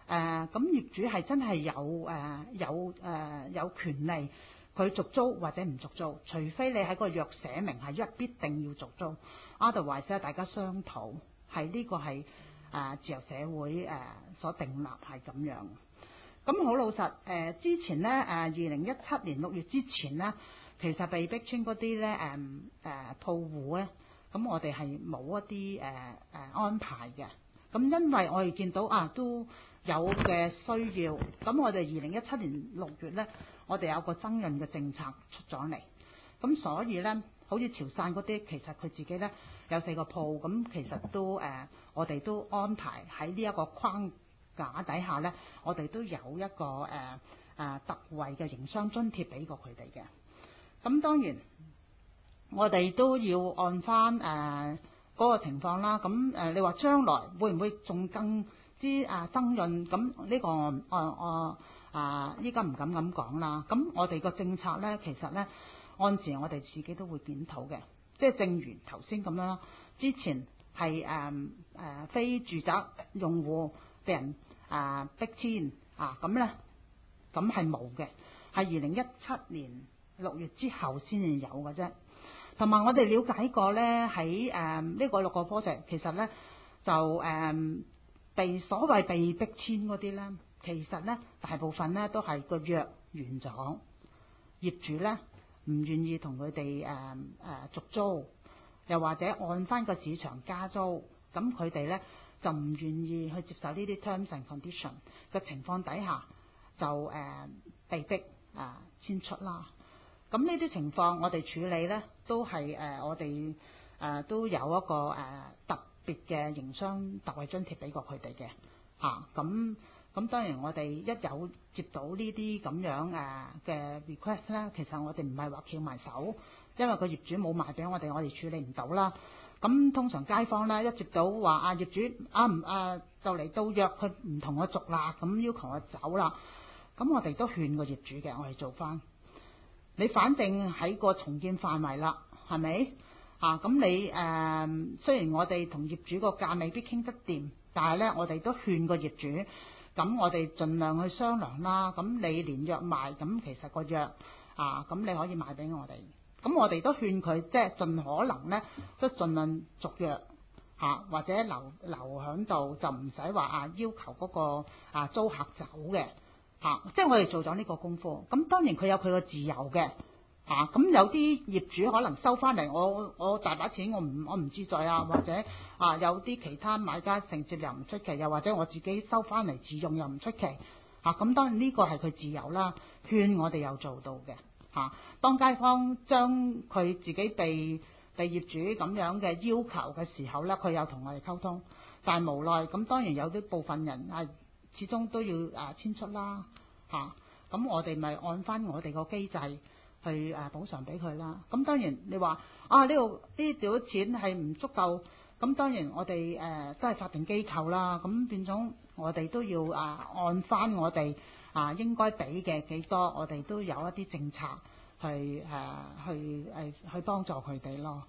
Speaker 8: 誒咁業主係真係有誒、呃、有誒、呃、有權利佢續租或者唔續租，除非你喺個約寫明係一必定要續租 ，otherwise 咧大家商討係呢個係誒、呃、自由社會誒、呃、所訂立係咁樣。咁好老實誒、呃，之前咧誒二零一七年六月之前咧，其實被逼遷嗰啲咧誒誒鋪戶咧，咁我哋係冇一啲誒誒安排嘅。咁因為我哋見到啊都有嘅需要，咁我哋二零一七年六月咧，我哋有個增潤嘅政策出咗嚟，咁所以咧，好似潮汕嗰啲，其實佢自己咧有四個鋪，咁其實都誒、呃，我哋都安排喺呢一個框架底下咧，我哋都有一個誒誒、呃呃、特惠嘅營商津貼俾過佢哋嘅。咁當然，我哋都要按翻誒嗰個情況啦。咁誒、呃，你話將來會唔會仲更之啊增潤？咁呢個我我啊依家唔敢咁講啦。咁我哋個政策咧，其實咧按時我哋自己都會檢討嘅。即係正如頭先咁樣，之前係誒誒非住宅用戶被人啊逼遷啊，咁咧咁係冇嘅，係二零一七年六月之後先至有嘅啫。同埋我哋了解過咧，喺誒呢個六個 project 其實咧就誒、嗯、被所謂被逼遷嗰啲咧，其實咧大部分咧都係個約完咗，業主咧唔願意同佢哋誒誒續租，又或者按翻個市場加租，咁佢哋咧就唔願意去接受呢啲 terms and condition 嘅情況底下，就誒、呃、被逼啊遷出啦。咁呢啲情況我哋處理咧，都係誒、呃、我哋誒、呃、都有一個誒、呃、特別嘅營商特惠津貼俾過佢哋嘅嚇。咁、啊、咁當然我哋一有接到呢啲咁樣誒嘅 request 咧，其實我哋唔係話翹埋手，因為個業主冇賣俾我哋，我哋處理唔到啦。咁通常街坊咧一接到話啊業主啊唔啊就嚟到約佢唔同我續啦，咁要求我走啦，咁我哋都勸個業主嘅，我哋做翻。你反正喺個重建範圍啦，係咪啊？咁你誒、呃、雖然我哋同業主個價未必傾得掂，但係咧我哋都勸個業主，咁我哋盡量去商量啦。咁你連約賣，咁其實個約啊，咁你可以賣俾我哋。咁我哋都勸佢，即係盡可能咧，都盡量續約嚇、啊，或者留留喺度，就唔使話啊要求嗰個啊租客走嘅。嚇、啊！即係我哋做咗呢個功夫，咁當然佢有佢個自由嘅嚇。咁、啊、有啲業主可能收翻嚟，我我大把錢，我唔我唔自在啊，或者啊有啲其他買家承接又唔出奇，又或者我自己收翻嚟自用又唔出奇嚇。咁、啊、當然呢個係佢自由啦，勸我哋有做到嘅嚇、啊。當街坊將佢自己被被業主咁樣嘅要求嘅時候咧，佢有同我哋溝通，但係無奈咁當然有啲部分人係。始終都要誒遷出啦嚇，咁、啊、我哋咪按翻我哋個機制去誒、啊、補償俾佢啦。咁當然你話啊呢度呢條錢係唔足夠，咁當然我哋誒、呃、都係法定機構啦，咁變咗我哋都要啊按翻我哋啊應該俾嘅幾多，我哋都有一啲政策去誒、啊、去誒、啊、去幫助佢哋咯。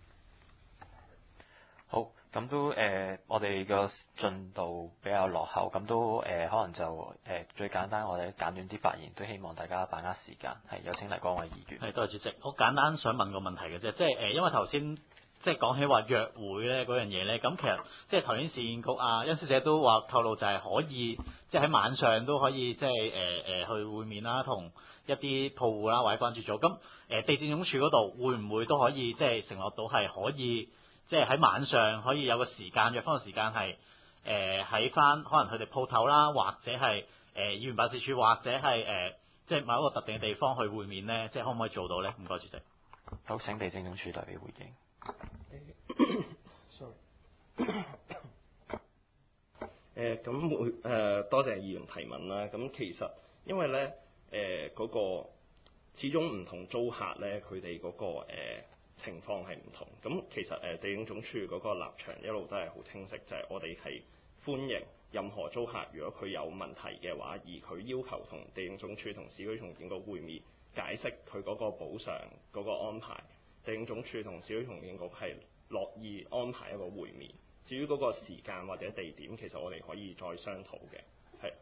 Speaker 1: 好，咁都誒、呃，我哋個進度比較落後，咁都誒、呃，可能就誒、呃、最簡單，我哋簡短啲發言，都希望大家把握時間。係有請黎光偉議員。
Speaker 6: 係，多謝主席。好簡單想問個問題嘅啫，即係誒、呃，因為頭先即係講起話約會咧嗰樣嘢咧，咁其實即係頭先市建局啊，甄小姐都話透露就係可以，即係喺晚上都可以即係誒誒去會面啦，同一啲鋪戶啦或者關注組。咁誒、呃、地政總署嗰度會唔會都可以即係承諾到係可以？即係喺晚上可以有個時間，約方嘅時間係誒喺翻可能佢哋鋪頭啦，或者係誒、呃、議員辦事處，或者係誒、呃、即係某一個特定嘅地方去會面咧，即係可唔可以做到咧？唔該，主席。
Speaker 1: 好，請地政總署代表回應。
Speaker 10: sorry。誒咁會誒多謝議員提問啦。咁其實因為咧誒嗰個始終唔同租客咧，佢哋嗰個、呃情況係唔同，咁其實誒地政總署嗰個立場一路都係好清晰，就係、是、我哋係歡迎任何租客，如果佢有問題嘅話，而佢要求同地政總署同市區重建局會面，解釋佢嗰個補償嗰個安排，地政總署同市區重建局係樂意安排一個會面。至於嗰個時間或者地點，其實我哋可以再商討嘅。係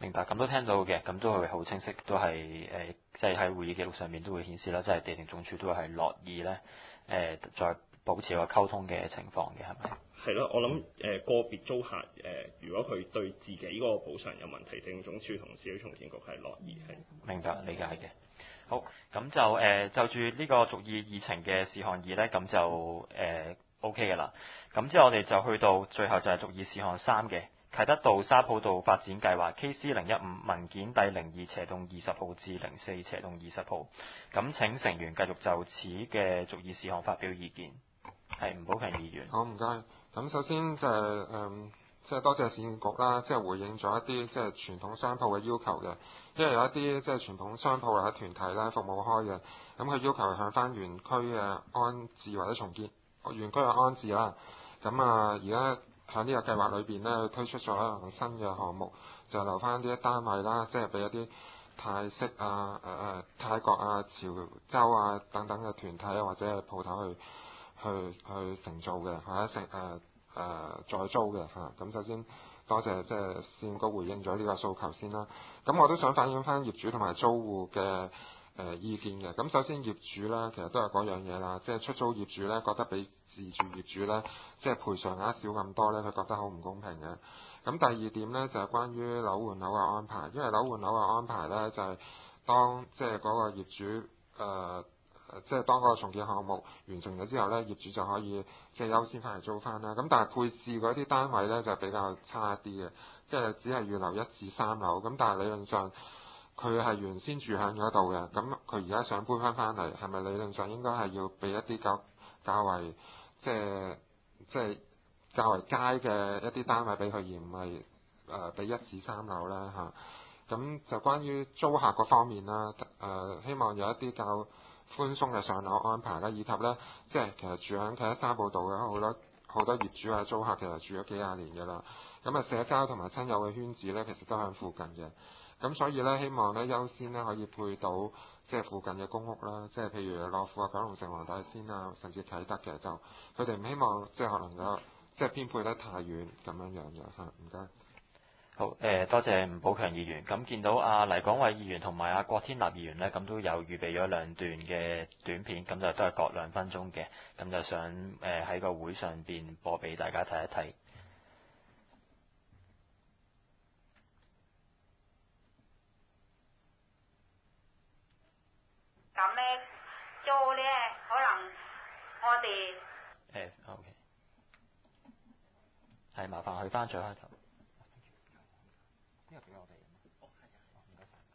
Speaker 1: 明白，咁都聽到嘅，咁都係好清晰，都係誒，即係喺會議記錄上面都會顯示啦，即係地政總署都係樂意咧誒、呃，再保持個溝通嘅情況嘅，係咪？
Speaker 10: 係咯，我諗誒、呃、個別租客誒、呃，如果佢對自己嗰個補償有問題，地政總署同市區重建局係樂意係。
Speaker 1: 明白，理解嘅。好，咁就誒、呃、就住呢個續議議程嘅事項二咧，咁就誒、呃、OK 嘅啦。咁之後我哋就去到最後就係續議事項三嘅。啟德道沙浦道發展計劃 K C 零一五文件第零二斜洞二十號至零四斜洞二十號，咁請成員繼續就此嘅續議事項發表意見。係吳寶強議員。
Speaker 3: 好，唔該。咁首先就係、是、誒，即、嗯、係、就是、多謝市建局啦，即、就、係、是、回應咗一啲即係傳統商鋪嘅要求嘅，因為有一啲即係傳統商鋪或者團體啦服務開嘅，咁佢要求係向翻園區嘅安置或者重建園區嘅安置啦。咁啊，而家喺呢個計劃裏邊咧，推出咗一個新嘅項目，就留翻啲單位啦，即係俾一啲泰式啊、誒、呃、誒泰國啊、潮州啊等等嘅團體啊，或者係鋪頭去去去承租嘅，或者承誒誒再租嘅嚇。咁首先多謝即係市建局回應咗呢個訴求先啦。咁我都想反映翻業主同埋租戶嘅誒意見嘅。咁首先業主咧，其實都係嗰樣嘢啦，即係出租業主咧覺得比自住業主咧，即係賠償額少咁多咧，佢覺得好唔公平嘅。咁第二點咧就係關於樓換樓嘅安排，因為樓換樓嘅安排咧就係當即係嗰個業主誒。呃即係當嗰個重建項目完成咗之後呢，業主就可以即係優先翻嚟租翻啦。咁但係配置嗰啲單位呢，就比較差啲嘅，即係只係預留一至三樓。咁但係理論上佢係原先住喺嗰度嘅，咁佢而家想搬翻翻嚟，係咪理論上應該係要俾一啲較較為即係即係較為佳嘅一啲單位俾佢，而唔係誒俾一至三樓呢？嚇？咁就關於租客嗰方面啦，誒、呃、希望有一啲較寬鬆嘅上樓安排啦，以及呢，即係其實住喺啟德沙浦道嘅好多好多業主啊租客其實住咗幾廿年嘅啦。咁啊社交同埋親友嘅圈子呢，其實都喺附近嘅。咁所以呢，希望呢優先呢可以配到即係附近嘅公屋啦，即係譬如樂富啊、九龍城、黃大仙啊，甚至啟德嘅，就佢哋唔希望即係可能夠即係編配得太遠咁樣樣嘅嚇。唔該。
Speaker 1: 好，誒、呃、多謝吳寶強議員。咁見到阿、啊、黎廣偉議員同埋阿郭天立議員呢，咁都有預備咗兩段嘅短片，咁就都係各兩分鐘嘅，咁就想誒喺、呃、個會上邊播俾大家睇一睇。
Speaker 12: 咁呢，租呢，可能我哋
Speaker 1: 誒 OK，係麻煩去翻最開頭。呢個俾我哋。哦，係啊，唔該晒。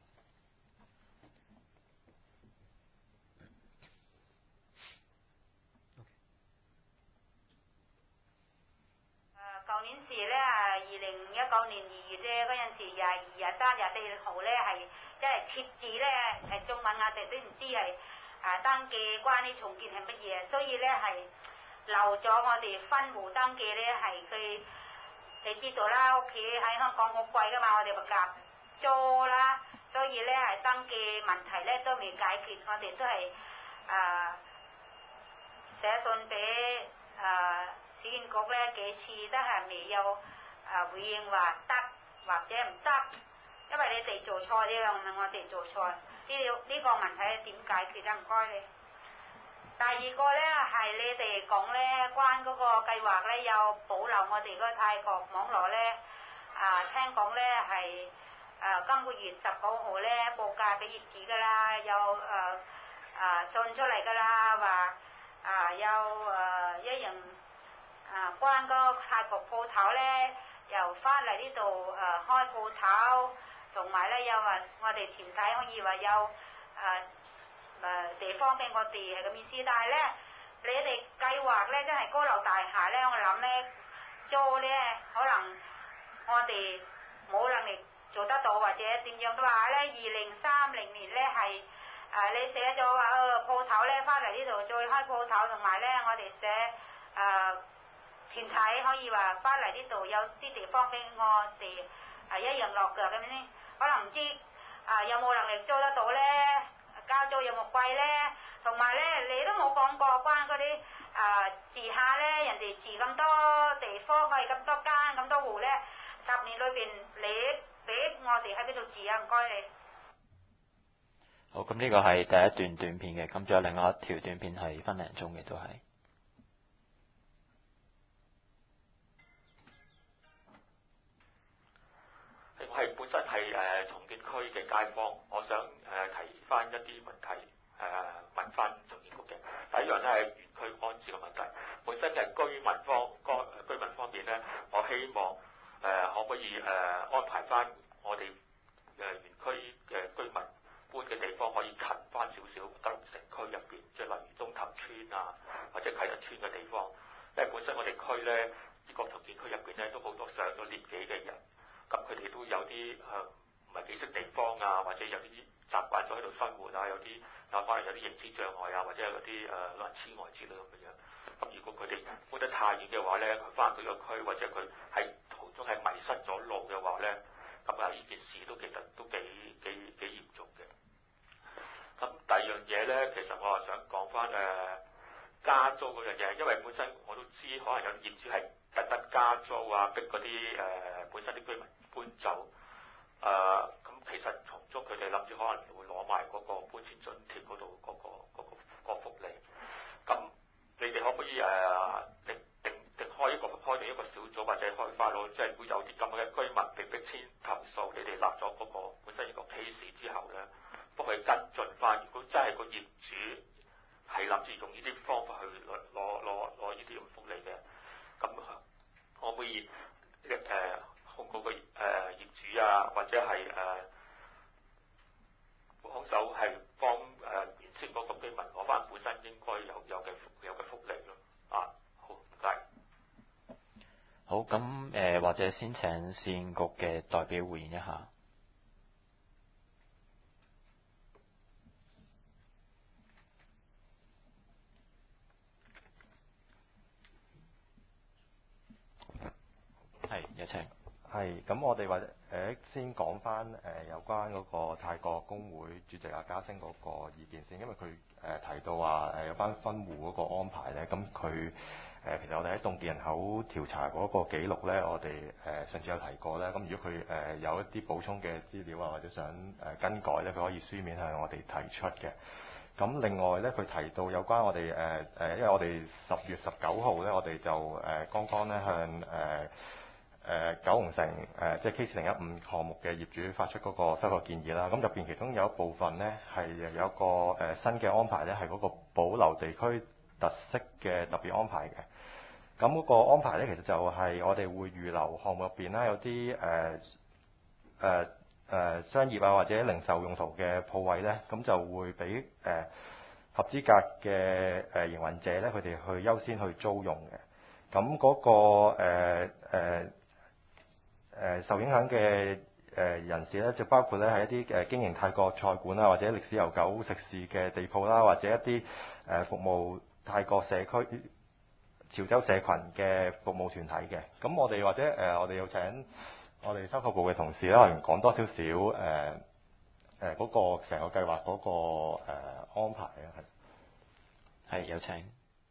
Speaker 12: 誒，舊年時咧，二零一九年二月咧，嗰陣時廿二、廿三、廿四號咧，係即係設置咧，誒中文我哋都唔知係誒登記關於重建係乜嘢，所以咧係漏咗我哋分戶登記咧係佢。你知道啦，屋企喺香港好貴噶嘛，我哋咪夾租啦，所以咧係登記問題咧都未解決，我哋都係誒寫信俾誒市建局咧幾次都係未有誒、呃、回應話得或者唔得，因為你哋做錯啫，唔係我哋做錯，呢、這個呢個問題點解決啊？唔該你。第二個咧係你哋講咧，關嗰個計劃咧有保留我哋嗰個泰國網絡咧，啊聽講咧係誒今個月十九號咧報價俾業主噶啦，有誒誒信出嚟噶啦，話啊有誒一樣啊關嗰個泰國鋪頭咧又翻嚟呢度誒開鋪頭，同埋咧又話我哋團體可以話有誒。誒地方俾我哋係咁意思，但係咧，你哋計劃咧真係高樓大廈咧，我諗咧租咧可能我哋冇能力做得到，或者點樣都話咧，二零三零年咧係誒你寫咗話誒鋪頭咧翻嚟呢度再開鋪頭，同埋咧我哋寫誒、呃、團體可以話翻嚟呢度有啲地方俾我哋誒一樣落腳咁樣，可能唔知誒、呃、有冇能力租得到咧？交租有冇貴咧？同埋咧，你都冇講過關嗰啲誒住客咧，人哋住咁多地方，可以咁多間咁多戶咧，十年裏邊你俾我哋喺邊度住啊？唔該你。
Speaker 1: 好，咁呢個係第一段短片嘅，咁仲有另外一條短片係分零鐘嘅都係。
Speaker 13: 我係本身係誒重建區嘅街坊，我想誒、呃、提翻一啲問題誒、呃、問翻重建局嘅。第一樣咧係園區安置嘅問題，本身嘅居民方居居民方面咧，我希望誒、呃、可唔可以誒、呃、安排翻我哋誒園區嘅居民搬嘅地方可以近翻少少九龍城區入邊，即係例如東頭村啊或者啟德村嘅地方，因為本身我哋區咧呢、這個重建區入邊咧都好多上咗年紀嘅人。咁佢哋都有啲誒唔係幾識地方啊，或者有啲習慣咗喺度生活啊，有啲有可能有啲認知障礙啊，或者有啲誒老人痴呆之類咁嘅樣。咁如果佢哋搬得太遠嘅話咧，佢翻到呢個區或者佢喺途中係迷失咗路嘅話咧，咁啊呢件事都其實都幾幾幾嚴重嘅。咁第二樣嘢咧，其實我係想講翻誒加租嗰樣嘢，因為本身我都知可能有啲業主係特登加租啊，逼嗰啲誒本身啲居民搬走，誒、呃、咁其實從中佢哋諗住可能會攞埋嗰個搬遷津貼嗰度嗰個嗰、嗰個嗰個福利。咁你哋可唔可以誒、呃、定定定開一個開定一個小組或者開發咯，即係會有啲咁嘅居民被逼遷投訴，你哋立咗嗰個本身一個 case 之後咧，幫佢跟進翻。如果真係個業主係諗住用呢啲方法去攞攞攞攞呢啲咁福利嘅，咁可唔可以誒、呃、控告個誒、呃、業主啊，或者係誒幫手係幫誒原先嗰個居民攞翻本身應該有有嘅有嘅福利咯？啊，好唔該。
Speaker 1: 好，咁誒、呃、或者先請市建局嘅代表回應一下。係，有請。
Speaker 14: 係，咁我哋或者誒先講翻誒有關嗰個泰國工會主席阿嘉升嗰個意見先，因為佢誒、呃、提到話誒有關分戶嗰個安排咧，咁佢誒其實我哋喺凍結人口調查嗰個記錄咧，我哋誒、呃、上次有提過咧，咁如果佢誒、呃、有一啲補充嘅資料啊，或者想誒更改咧，佢可以書面向我哋提出嘅。咁另外咧，佢提到有關我哋誒誒，因為我哋十月十九號咧，我哋就誒、呃、剛剛咧向誒。呃誒、呃、九龍城誒、呃、即係 Case 零一五項目嘅業主發出嗰個修改建議啦，咁入邊其中有一部分呢，係有一個誒、呃、新嘅安排呢，係嗰個保留地區特色嘅特別安排嘅。咁嗰個安排呢，其實就係我哋會預留項目入邊啦，有啲誒誒誒商業啊或者零售用途嘅鋪位呢，咁就會俾誒、呃、合資格嘅誒、呃、營運者呢，佢哋去優先去租用嘅。咁嗰、那個誒誒。呃呃誒、呃、受影響嘅誒、呃、人士咧，就包括咧係一啲誒、呃、經營泰國菜館啊，或者歷史悠久食肆嘅地鋪啦，或者一啲誒、呃、服務泰國社區潮州社群嘅服務團體嘅。咁我哋或者誒、呃、我哋要請我哋收購部嘅同事咧，可能講多少少誒誒嗰個成個計劃嗰、那個、呃、安排啊，係係有請。誒、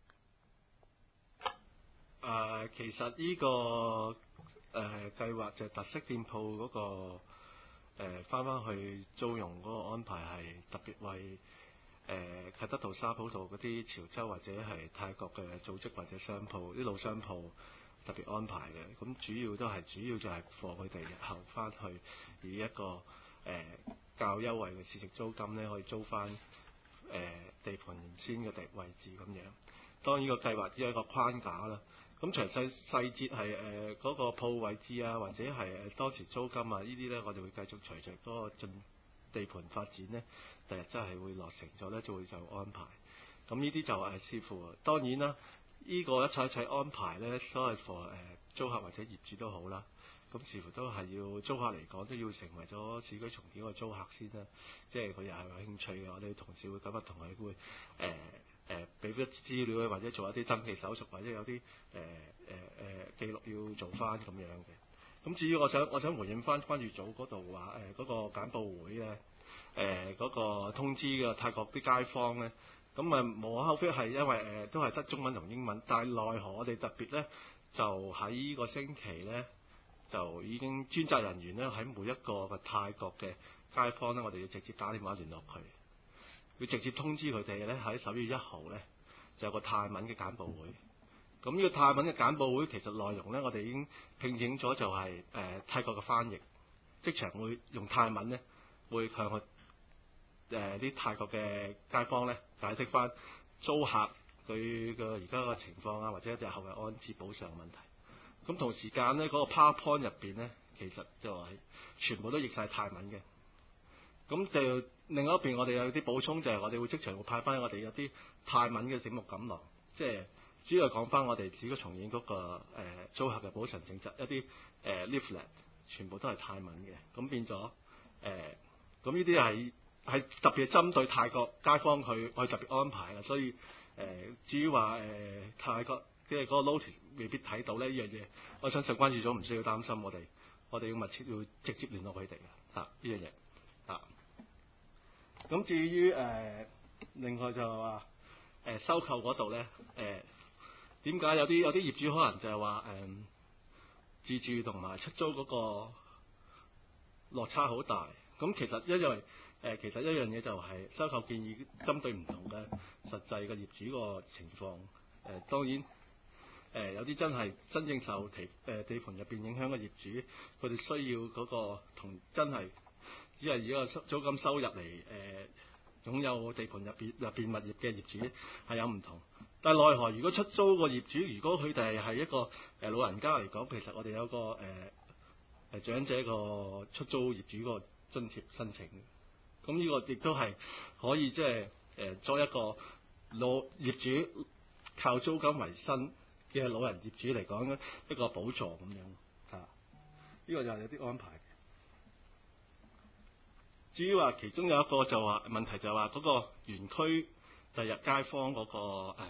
Speaker 15: 呃，其實呢、這個。誒、呃、計劃就特色店鋪嗰、那個誒翻翻去租用嗰個安排係特別為誒啟德道、沙浦道嗰啲潮州或者係泰國嘅組織或者商鋪啲老商鋪特別安排嘅。咁主要都係主要就係幫佢哋日後翻去以一個誒、呃、較優惠嘅市值租金咧，可以租翻誒、呃、地盤原先嘅地位置咁樣。當然個計劃只係一個框架啦。咁詳細細節係誒嗰個鋪位置啊，或者係誒當時租金啊，呢啲咧我哋會繼續隨著嗰個進地盤發展咧，第日真係會落成咗咧，就會就安排。咁呢啲就係視乎，當然啦，呢、這個一切一切安排咧，所謂 for 誒租客或者業主都好啦。咁視乎都係要租客嚟講，都要成為咗市區重建個租客先啦。即係佢又係有興趣嘅，我哋同事會咁啊，同佢會誒。呃誒俾啲資料或者做一啲登記手續，或者有啲誒誒誒記錄要做翻咁樣嘅。咁至於我想我想回應翻關注組嗰度話誒嗰個簡報會咧，誒、呃、嗰、嗰個通知嘅泰國啲街坊咧，咁啊無可厚非係因為誒、呃、都係得中文同英文，但係奈何我哋特別咧就喺呢個星期咧就已經專責人員咧喺每一個嘅泰國嘅街坊咧，我哋要直接打電話聯絡佢，要直接通知佢哋咧喺十一月一號咧就有個泰文嘅簡報會。咁呢個泰文嘅簡報會其實內容咧，我哋已經聘請咗就係、是、誒、呃、泰國嘅翻譯，即場會用泰文咧會向佢誒啲泰國嘅街坊咧解釋翻租客佢嘅而家個情況啊，或者日後嘅安置補償問題。咁同時間咧，嗰、那個 PowerPoint 入邊咧，其實就係全部都譯晒泰文嘅。咁就另外一邊，我哋有啲補充，就係我哋會即場會派翻我哋有啲泰文嘅醒目錦囊，即係主要係講翻我哋市區重建嗰個、呃、租客嘅補償政策，一啲誒、呃、leaflet 全部都係泰文嘅。咁變咗誒，咁呢啲係係特別係針對泰國街坊去去特別安排嘅，所以誒、呃、至於話誒、呃、泰國。即係嗰個 notice 未必睇到咧，呢樣嘢我相信關注咗唔需要擔心，我哋我哋要密切要直接聯絡佢哋嘅嚇呢樣嘢嚇。咁、啊、至於誒、呃、另外就係話誒收購嗰度咧誒點解有啲有啲業主可能就係話誒自住同埋出租嗰個落差好大？咁其實一樣誒、呃、其實一樣嘢就係收購建議針對唔同嘅實際嘅業主個情況誒、呃，當然。誒、呃、有啲真係真正受地誒、呃、地盤入邊影響嘅業主，佢哋需要嗰個同真係只係以一個租金收入嚟誒、呃、擁有地盤入邊入邊物業嘅業主係有唔同。但係奈何如果出租個業主，如果佢哋係一個誒、呃、老人家嚟講，其實我哋有個誒誒、呃、長者個出租業主個津貼申請。咁呢個亦都係可以即係誒作一個老業主靠租金為生嘅老人業主嚟講一個補助咁樣啊，呢個就係有啲安排嘅。至於話其中有一個就話問題就係話嗰個園區第日街坊嗰、嗰個誒、呃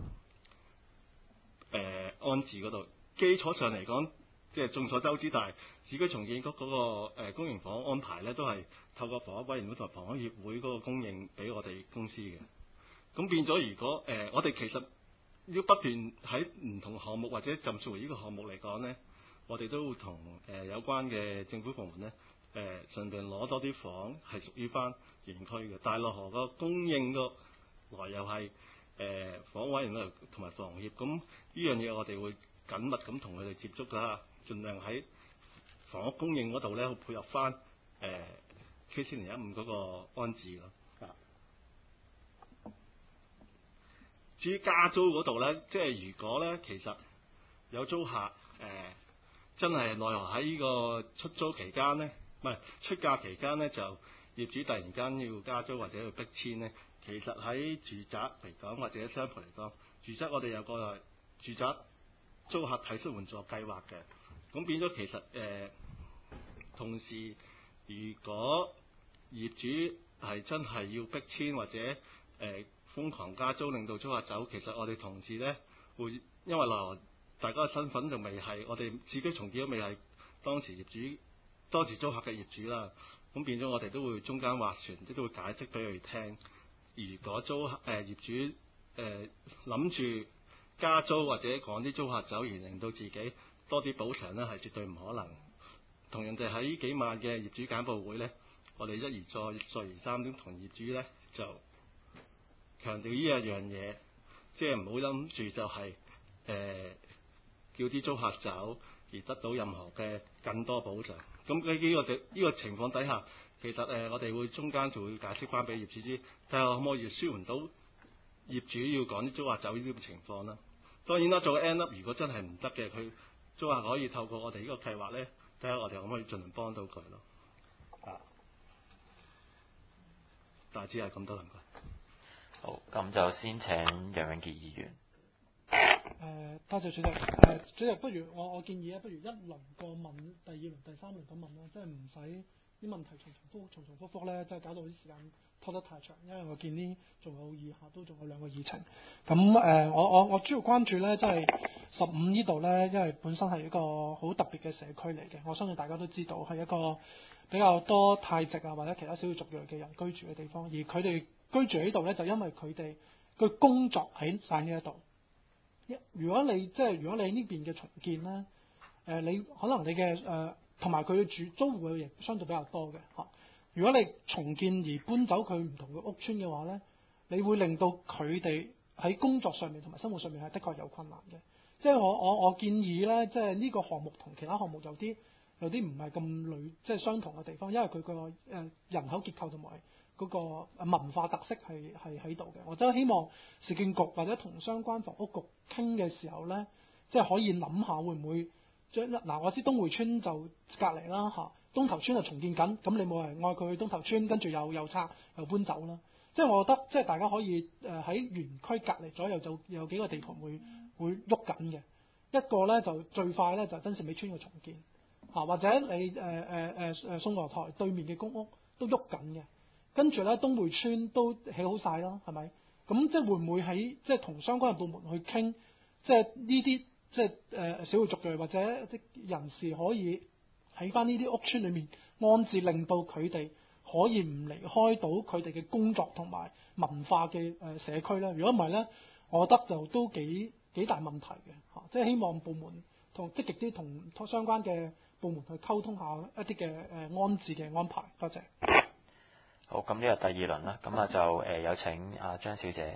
Speaker 15: 呃、安置嗰度，基礎上嚟講，即係眾所周知，但係市區重建局嗰個誒公營房屋安排咧，都係透過房屋委員會同埋房屋協會嗰個供應俾我哋公司嘅。咁變咗，如果誒、呃、我哋其實要不斷喺唔同項目或者甚至乎呢個項目嚟講呢，我哋都會同誒、呃、有關嘅政府部門呢，誒盡量攞多啲房係屬於翻園區嘅。大樂河個供應個來又係誒房委員會同埋房協，咁呢樣嘢我哋會緊密咁同佢哋接觸㗎，盡量喺房屋供應嗰度呢配合翻誒 K 千零一五嗰個安置咯。至於加租嗰度呢，即係如果呢，其實有租客誒、呃、真係奈何喺呢個出租期間呢，唔係出價期間呢，就業主突然間要加租或者要逼遷呢，其實喺住宅嚟講或者商鋪嚟講，住宅我哋有個住宅租客體恤援助計劃嘅，咁變咗其實誒、呃、同時，如果業主係真係要逼遷或者誒，呃瘋狂加租令到租客走，其實我哋同時呢會因為來大家嘅身份仲未係我哋市區重建都未係當時業主當時租客嘅業主啦，咁變咗我哋都會中間劃船，亦都會解釋俾佢哋聽。如果租客誒、呃、業主誒諗住加租或者趕啲租客走而令到自己多啲補償呢，係絕對唔可能。同樣地喺呢幾晚嘅業主簡報會呢，我哋一而再再而三咁同業主呢就強調呢一樣嘢，即係唔好諗住就係、是、誒、呃、叫啲租客走而得到任何嘅更多保障。咁喺呢個呢、這個情況底下，其實誒、呃、我哋會中間就會解釋翻俾業主知，睇下可唔可以舒緩到業主要趕啲租客走呢啲情況啦。當然啦，做 end up 如果真係唔得嘅，佢租客可以透過我哋呢個計劃咧，睇下我哋可唔可以盡量幫到佢咯。啊，大致係咁多，唔該。
Speaker 1: 好，咁就先請楊永傑議員。
Speaker 2: 誒、呃，多謝主席。誒、呃，主席，不如我我建議咧，不如一輪過問，第二輪、第三輪咁問啦，即係唔使啲問題重重複、重重複複咧，即係搞到啲時間拖得太長。因為我見呢仲有以下都仲有兩個議程。咁誒、呃，我我我主要關注咧，即係十五呢度咧，因為本身係一個好特別嘅社區嚟嘅，我相信大家都知道係一個比較多泰籍啊或者其他少數族裔嘅人居住嘅地方，而佢哋居住喺度咧，就因為佢哋佢工作喺晒呢一度。如果你即係如果你呢邊嘅重建咧，誒、 呃、你可能你嘅誒同埋佢嘅住租戶亦相對比較多嘅嚇。如果你重建而搬走佢唔同嘅屋邨嘅話咧，你會令到佢哋喺工作上面同埋生活上面係的確有困難嘅。即係我我我建議咧，即係呢個項目同其他項目有啲有啲唔係咁類即係相同嘅地方，因為佢個誒人口結構同埋嗰個文化特色係係喺度嘅。我真係希望市建局或者同相關房屋局傾嘅時候咧，即係可以諗下會唔會將嗱，我知東匯村就隔離啦嚇。東頭村就重建緊，咁你冇人愛佢去東頭村，跟住又又拆又搬走啦。即係我覺得，即係大家可以誒喺園區隔離左右就有幾個地盤會會喐緊嘅。一個咧就最快咧就真善美村嘅重建，啊或者你誒誒誒誒宋羅台對面嘅公屋都喐緊嘅。跟住咧東匯村都起好晒啦，係咪？咁即係會唔會喺即係同相關嘅部門去傾，即係呢啲即係誒、呃、少數族裔或者啲人士可以喺翻呢啲屋邨裏面安置，令到佢哋可以唔離開到佢哋嘅工作同埋文化嘅誒社區咧。如果唔係咧，我覺得就都幾幾大問題嘅嚇。即係希望部門同積極啲同相關嘅部門去溝通下一啲嘅誒安置嘅安排。多謝。
Speaker 1: 好，咁呢個第二輪啦，咁啊就誒、呃、有請阿張小姐。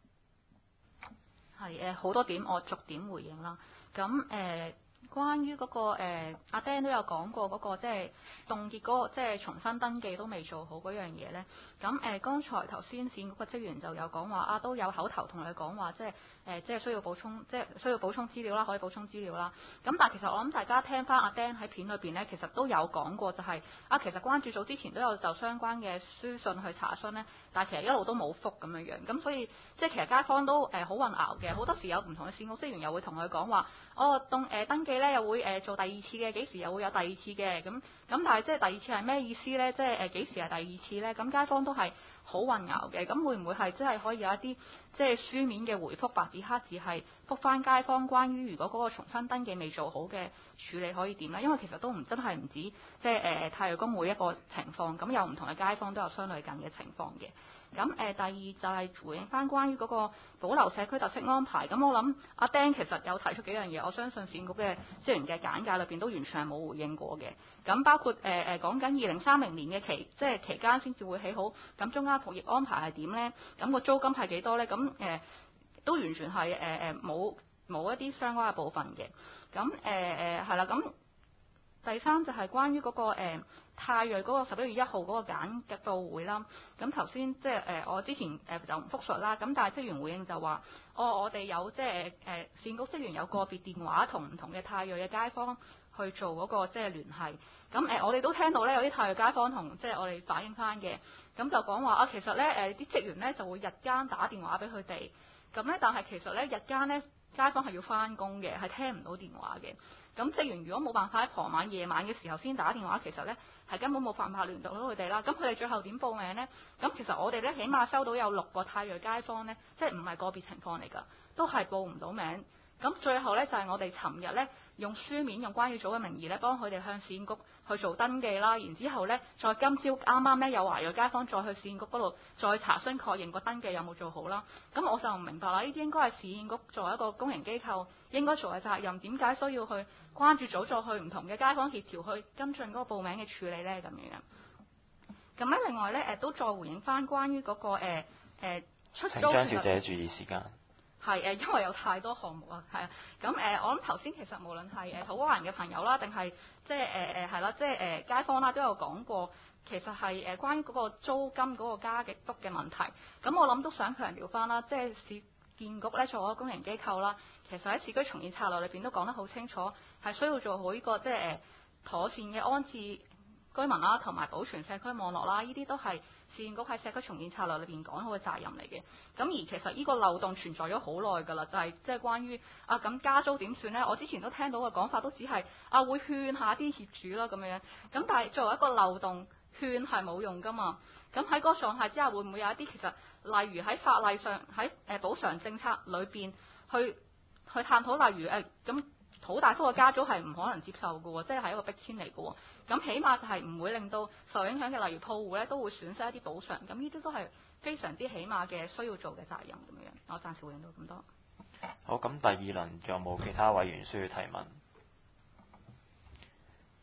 Speaker 11: 係誒好多點，我逐點回應啦。咁誒。呃關於嗰、那個誒、呃、阿 Dan 都有講過嗰、那個即係凍結嗰、那個即係重新登記都未做好嗰樣嘢咧。咁誒、呃、剛才頭先線嗰個職員就有講話啊，都有口頭同佢講話，即係誒、呃、即係需要補充，即係需要補充資料啦，可以補充資料啦。咁但係其實我諗大家聽翻阿 Dan 喺片裏邊咧，其實都有講過、就是，就係啊其實關注組之前都有就相關嘅書信去查詢咧，但係其實一路都冇覆咁樣樣。咁所以即係其實街坊都誒好、呃、混淆嘅，好多時有唔同嘅線嗰職員又會同佢講話，哦登誒、呃、登記咧又會誒、呃、做第二次嘅，幾時又會有第二次嘅，咁咁但係即係第二次係咩意思咧？即係誒幾時係第二次咧？咁街坊都係好混淆嘅，咁會唔會係即係可以有一啲即係書面嘅回覆，白紙黑字係覆返街坊關於如果嗰個重新登記未做好嘅處理可以點咧？因為其實都唔真係唔止即係誒太陽宮每一個情況，咁有唔同嘅街坊都有相類近嘅情況嘅。咁誒、呃、第二就係回應翻關於嗰個保留社區特色安排。咁我諗阿 Dan 其實有提出幾樣嘢，我相信市建局嘅職員嘅簡介裏邊都完全係冇回應過嘅。咁包括誒誒講緊二零三零年嘅期，即係期間先至會起好。咁中間服役安排係點咧？咁個租金係幾多咧？咁誒、呃、都完全係誒誒冇冇一啲相關嘅部分嘅。咁誒誒係啦。咁、呃、第三就係關於嗰、那個、呃太銳嗰個十一月一號嗰個簡嘅報會啦，咁頭先即係誒我之前誒、呃、就唔復述啦，咁但係職員回應就話，哦我哋有即係誒市建局職員有個別電話同唔同嘅太銳嘅街坊去做嗰、那個即係聯繫，咁誒、呃、我哋都聽到咧有啲太銳街坊同即係我哋反映翻嘅，咁就講話啊其實咧誒啲職員咧就會日間打電話俾佢哋，咁咧但係其實咧日間咧街坊係要翻工嘅，係聽唔到電話嘅。咁職員如果冇辦法喺傍晚夜晚嘅時候先打電話，其實咧係根本冇辦法聯絡到佢哋啦。咁佢哋最後點報名呢？咁其實我哋咧起碼收到有六個太銳街坊咧，即係唔係個別情況嚟㗎，都係報唔到名。咁最後咧就係、是、我哋尋日咧用書面用關注組嘅名義咧幫佢哋向市建局去做登記啦，然之後咧再今朝啱啱咧有華裔街坊再去市建局嗰度再查詢確認個登記有冇做好啦。咁我就唔明白啦，呢啲應該係市建局作為一個公營機構應該做嘅責任，點解需要去關注組再去唔同嘅街坊協調去跟進嗰個報名嘅處理咧咁樣？咁咧另外咧誒都再回應翻關於嗰、那個誒、呃呃、出租。請張小姐注意時間。係誒，因為有太多項目啊，係啊，咁誒，我諗頭先其實無論係誒土瓜灣嘅朋友啦，定係即係誒誒係啦，即係誒街坊啦，都有講過，其實係誒關於嗰個租金嗰個加極幅嘅問題。咁我諗都想強調翻啦，即係市建局咧作為一個公營機構啦，其實喺市區重建策略裏邊都講得好清楚，係需要做好呢個即係誒妥善嘅安置居民啦，同埋保存社區網絡啦，呢啲都係市建局喺社區重建策略裏邊講好嘅責任嚟嘅。咁而其實呢個漏洞存在咗好耐㗎啦，就係即係關於啊咁加租點算呢？我之前都聽到嘅講法都只係啊會勸下啲業主啦咁樣。咁但係作為一個漏洞，勸係冇用㗎嘛。咁喺嗰個狀態之下，會唔會有一啲其實例如喺法例上喺誒補償政策裏邊去去探討，例如誒咁好大幅嘅加租係唔可能接受嘅喎，即係係一個逼遷嚟嘅喎。咁起碼就係唔會令到受影響嘅，例如鋪戶咧都會損失一啲補償。咁呢啲都係非常之起碼嘅需要做嘅責任咁樣。我暫時回應到咁多。
Speaker 1: 好，咁第二輪仲有冇其他委員需要提問？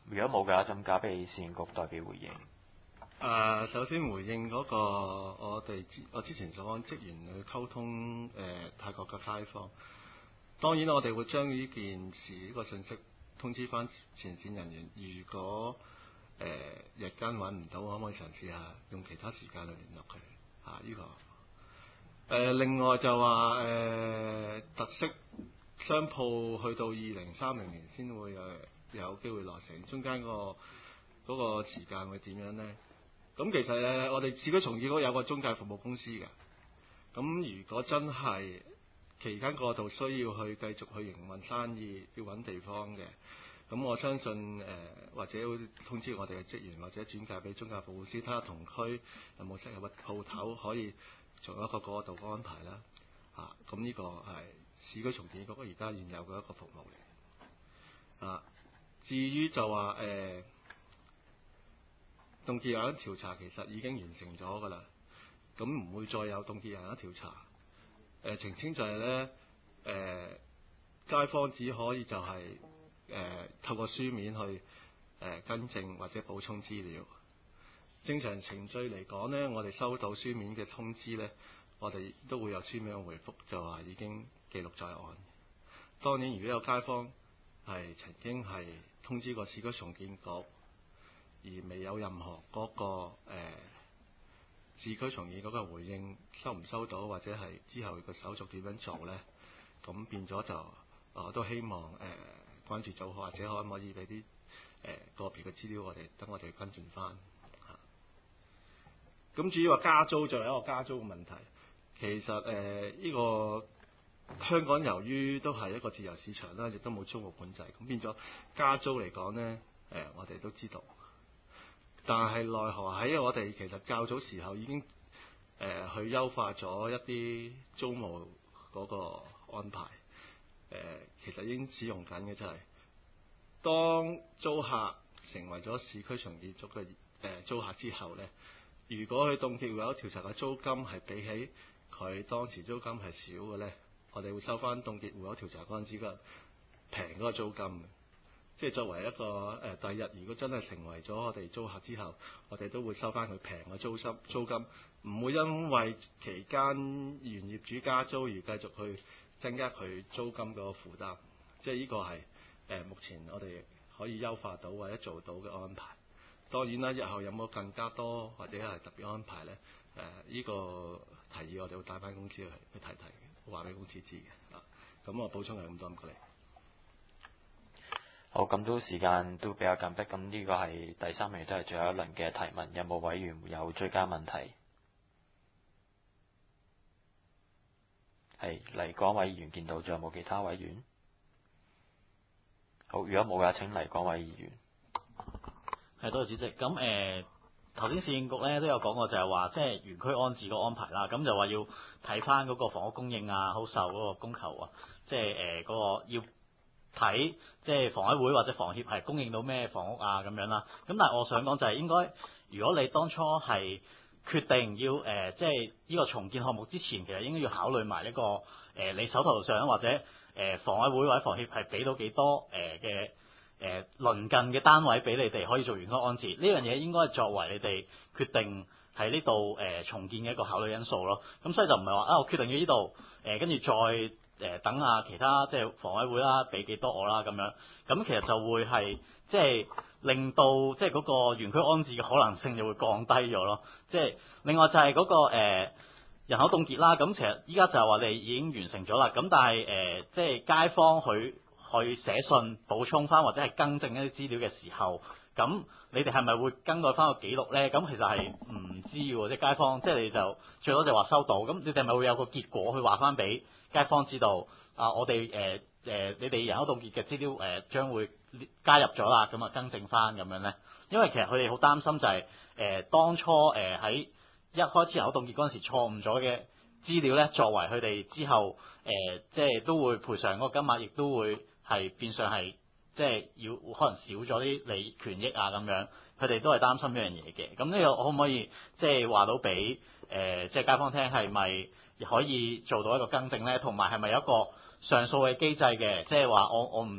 Speaker 1: 如果冇嘅話，咁交俾市建局代表回應。
Speaker 15: 誒、呃，首先回應嗰、那個我哋之我之前所講職員去溝通誒、呃、泰國嘅街坊。當然我哋會將呢件事呢、這個信息通知翻前線人員。如果誒、呃、日間揾唔到，可唔可以嘗試下用其他時間去聯絡佢？嚇、啊，呢、這個。誒、呃，另外就話誒、呃、特色商鋪去到二零三零年先會有有機會落成，中間、那個嗰、那個時間會點樣呢？咁其實咧，我哋市區重建局有個中介服務公司嘅。咁如果真係期間過渡需要去繼續去營運生意，要揾地方嘅，咁我相信誒、呃、或者會通知我哋嘅職員，或者轉介俾中介服務師，睇下同區有冇適合嘅鋪頭可以做一個過渡安排啦。嚇、啊，咁呢個係市區重建局而家現有嘅一個服務嚟。啊，至於就話誒。呃凍結人一調查其實已經完成咗㗎啦，咁唔會再有凍結人一調查。誒、呃、澄清就係呢，誒、呃、街坊只可以就係、是、誒、呃、透過書面去誒、呃、更正或者補充資料。正常程序嚟講呢，我哋收到書面嘅通知呢，我哋都會有書面嘅回覆，就話已經記錄在案。當然，如果有街坊係曾經係通知過市區重建局，而未有任何嗰、那個誒、呃、市區重建嗰個回應，收唔收到，或者係之後個手續點樣做呢？咁變咗就我都希望誒、呃、關注組或者可唔可以俾啲誒個別嘅資料我哋，等我哋跟進翻嚇。咁、啊、至於話加租，仲有一個加租嘅問題。其實誒呢、呃這個香港由於都係一個自由市場啦，亦都冇租務管制，咁變咗加租嚟講呢，誒、呃、我哋都知道。但係奈何喺我哋其實較早時候已經誒、呃、去優化咗一啲租務嗰個安排，誒、呃、其實已經使用緊嘅就係、是、當租客成為咗市區重建局嘅誒租客之後呢，如果佢凍結戶口調查嘅租金係比起佢當時租金係少嘅呢，我哋會收翻凍結戶口調查嗰陣時嘅平嗰個租金。即係作為一個誒、呃，第日如果真係成為咗我哋租客之後，我哋都會收翻佢平嘅租金，租金唔會因為期間原業主加租而繼續去增加佢租金嗰個負擔。即係呢個係誒、呃、目前我哋可以優化到或者做到嘅安排。當然啦，日後有冇更加多或者係特別安排呢？誒、呃，呢、這個提議我哋會帶翻公司去去提提，話俾公司知嘅。啊，咁我補充係咁多，唔該你。
Speaker 1: 好，咁都時間都比較緊迫，咁呢個係第三名，都係最後一輪嘅提問。有冇委員有追加問題？係黎廣偉議員見到，仲有冇其他委員？好，如果冇嘅，請黎廣偉議員。
Speaker 6: 係，多謝主席。咁誒頭先市建局咧都有講過，就係話即係原區安置個安排啦。咁就話要睇翻嗰個房屋供應啊，好受嗰個供求啊，即係誒嗰個要。睇即係房委會或者房協係供應到咩房屋啊咁樣啦，咁但係我想講就係應該，如果你當初係決定要誒、呃、即係呢個重建項目之前，其實應該要考慮埋一個誒、呃、你手頭上或者誒、呃、房委會或者房協係俾到幾多誒嘅誒鄰近嘅單位俾你哋可以做原區安置，呢樣嘢應該係作為你哋決定喺呢度誒重建嘅一個考慮因素咯。咁所以就唔係話啊我決定咗呢度誒跟住再。誒、呃、等下其他即係房委會啦，俾幾多我啦咁樣，咁其實就會係即係令到即係嗰個原區安置嘅可能性就會降低咗咯。即係另外就係嗰、那個、呃、人口凍結啦，咁其實依家就係話你已經完成咗啦，咁但係誒、呃、即係街坊佢去寫信補充翻或者係更正一啲資料嘅時候，咁你哋係咪會更改翻個記錄咧？咁其實係唔知喎，即係街坊即係你就最多就話收到，咁你哋係咪會有個結果去話翻俾街坊知道啊？我哋誒誒，你哋人口凍結嘅資料誒、呃、將會加入咗啦，咁啊更正翻咁樣咧。因為其實佢哋好擔心就係、是、誒、呃、當初誒喺、呃、一開始人口凍結嗰陣時錯誤咗嘅資料咧，作為佢哋之後誒、呃、即係都會賠償嗰個金額，亦都會係變相係即係要可能少咗啲你權益啊咁樣。佢哋都係擔心呢樣嘢嘅。咁呢個可唔可以即係話到俾誒、呃、即係街坊聽係咪？可以做到一個更正咧，同埋係咪有一個上訴嘅機制嘅？即係話我我唔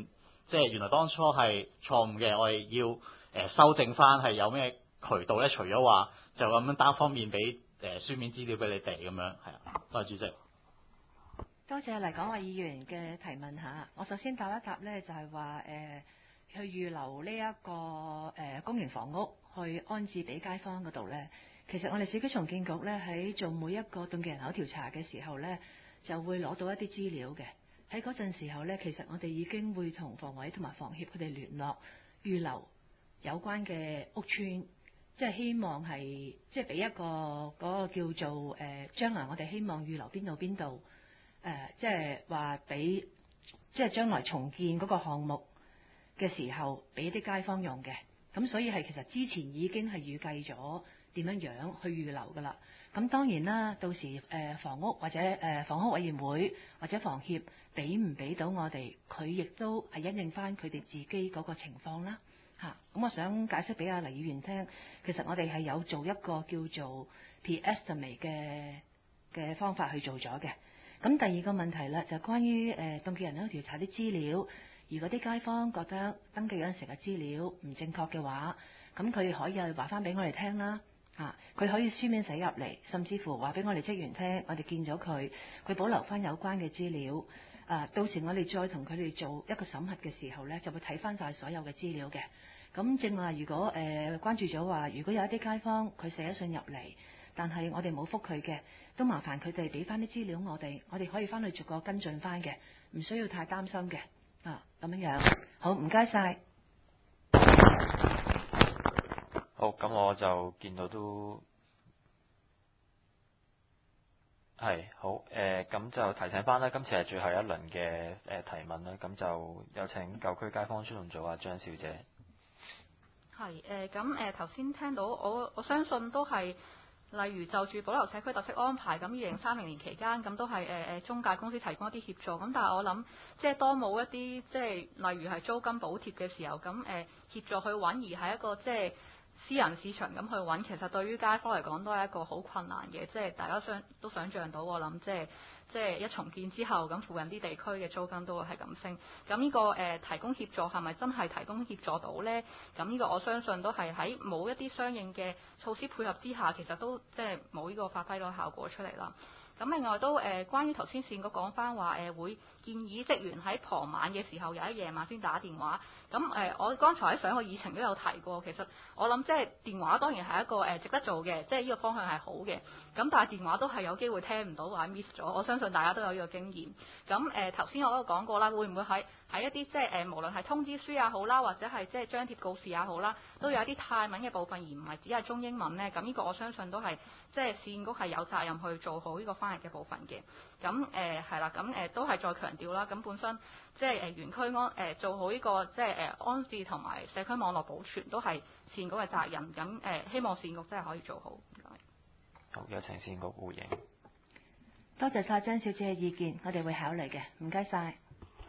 Speaker 6: 即係原來當初係錯誤嘅，我哋要誒、呃、修正翻，係有咩渠道咧？除咗話就咁樣單方面俾誒、呃、書面資料俾你哋咁樣，係啊，多謝主席。
Speaker 7: 多謝黎港偉議員嘅提問嚇。我首先答一答呢，就係話誒去預留呢、這、一個誒、呃、公營房屋去安置俾街坊嗰度呢。其實我哋市區重建局呢，喺做每一個凍結人口調查嘅時候呢，就會攞到一啲資料嘅。喺嗰陣時候呢，其實我哋已經會同房委同埋房協佢哋聯絡，預留有關嘅屋邨，即係希望係即係俾一個嗰、那個叫做誒、呃、將來我哋希望預留邊度邊度。誒、呃，即係話俾，即係將來重建嗰個項目嘅時候，俾啲街坊用嘅。咁所以係其實之前已經係預計咗點樣樣去預留㗎啦。咁當然啦，到時誒、呃、房屋或者誒、呃、房屋委員會或者房協俾唔俾到我哋，佢亦都係因應翻佢哋自己嗰個情況啦。嚇、啊，咁我想解釋俾阿黎議員聽，其實我哋係有做一個叫做 pre-estimate 嘅嘅方法去做咗嘅。咁第二個問題啦，就係關於誒凍結人口調查啲資料，如果啲街坊覺得登記嗰陣時嘅資料唔正確嘅話，咁佢可以話翻俾我哋聽啦，嚇，佢可以書面寫入嚟，甚至乎話俾我哋職員聽，我哋見咗佢，佢保留翻有關嘅資料，啊，到時我哋再同佢哋做一個審核嘅時候呢，就會睇翻晒所有嘅資料嘅。咁正話，如果誒、呃、關注咗話，如果有一啲街坊佢寫咗信入嚟，但係我哋冇覆佢嘅，都麻煩佢哋俾翻啲資料我哋，我哋可以翻去逐個跟進翻嘅，唔需要太擔心嘅。啊，咁樣樣，好，唔該晒。
Speaker 1: 好，咁我就見到都係好誒，咁、呃、就提醒翻啦，今次係最後一輪嘅誒提問啦，咁就有請舊區街坊促進組啊張小姐。
Speaker 11: 係誒，咁誒頭先聽到我我相信都係。例如就住保留社區特色安排，咁二零三零年期間，咁都係誒誒中介公司提供一啲協助。咁但係我諗，即係當冇一啲即係例如係租金補貼嘅時候，咁誒、呃、協助去揾，而係一個即係私人市場咁去揾，其實對於街坊嚟講都係一個好困難嘅。即係大家想都想像到，我諗即係即係一重建之後，咁附近啲地區嘅租金都會係咁升。咁呢、這個誒、呃、提供協助係咪真係提供協助到呢？咁呢個我相信都係喺冇一啲相應嘅措施配合之下，其實都即係冇呢個發揮到效果出嚟啦。咁另外都誒、呃、關於頭先線局講翻話誒會建議職員喺傍晚嘅時候，又喺夜晚先打電話。咁誒、呃，我剛才喺上個議程都有提過，其實我諗即係電話當然係一個誒、呃、值得做嘅，即係呢個方向係好嘅。咁但係電話都係有機會聽唔到或者 miss 咗，我相信大家都有呢個經驗。咁誒頭先我都講過啦，會唔會喺喺一啲即係誒無論係通知書也好啦，或者係即係張貼告示也好啦，都有一啲泰文嘅部分，而唔係只係中英文呢？咁呢個我相信都係即係線局係有責任去做好呢個翻譯嘅部分嘅。咁誒係啦，咁誒、呃、都係再強調啦。咁本身即係誒園區安誒、呃、做好呢、這個即係誒、呃、安置同埋社區網絡保存都係線局嘅責任。咁誒、呃、希望線局真係可以做好。
Speaker 1: 好，有請線局回應。
Speaker 7: 多謝晒張小姐嘅意見，我哋會考慮嘅。唔該晒。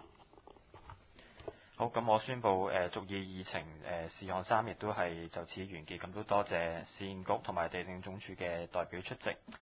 Speaker 1: 好，咁我宣布誒逐、呃、議議程誒、呃、事項三亦都係就此完結。咁都多謝線局同埋地政總署嘅代表出席。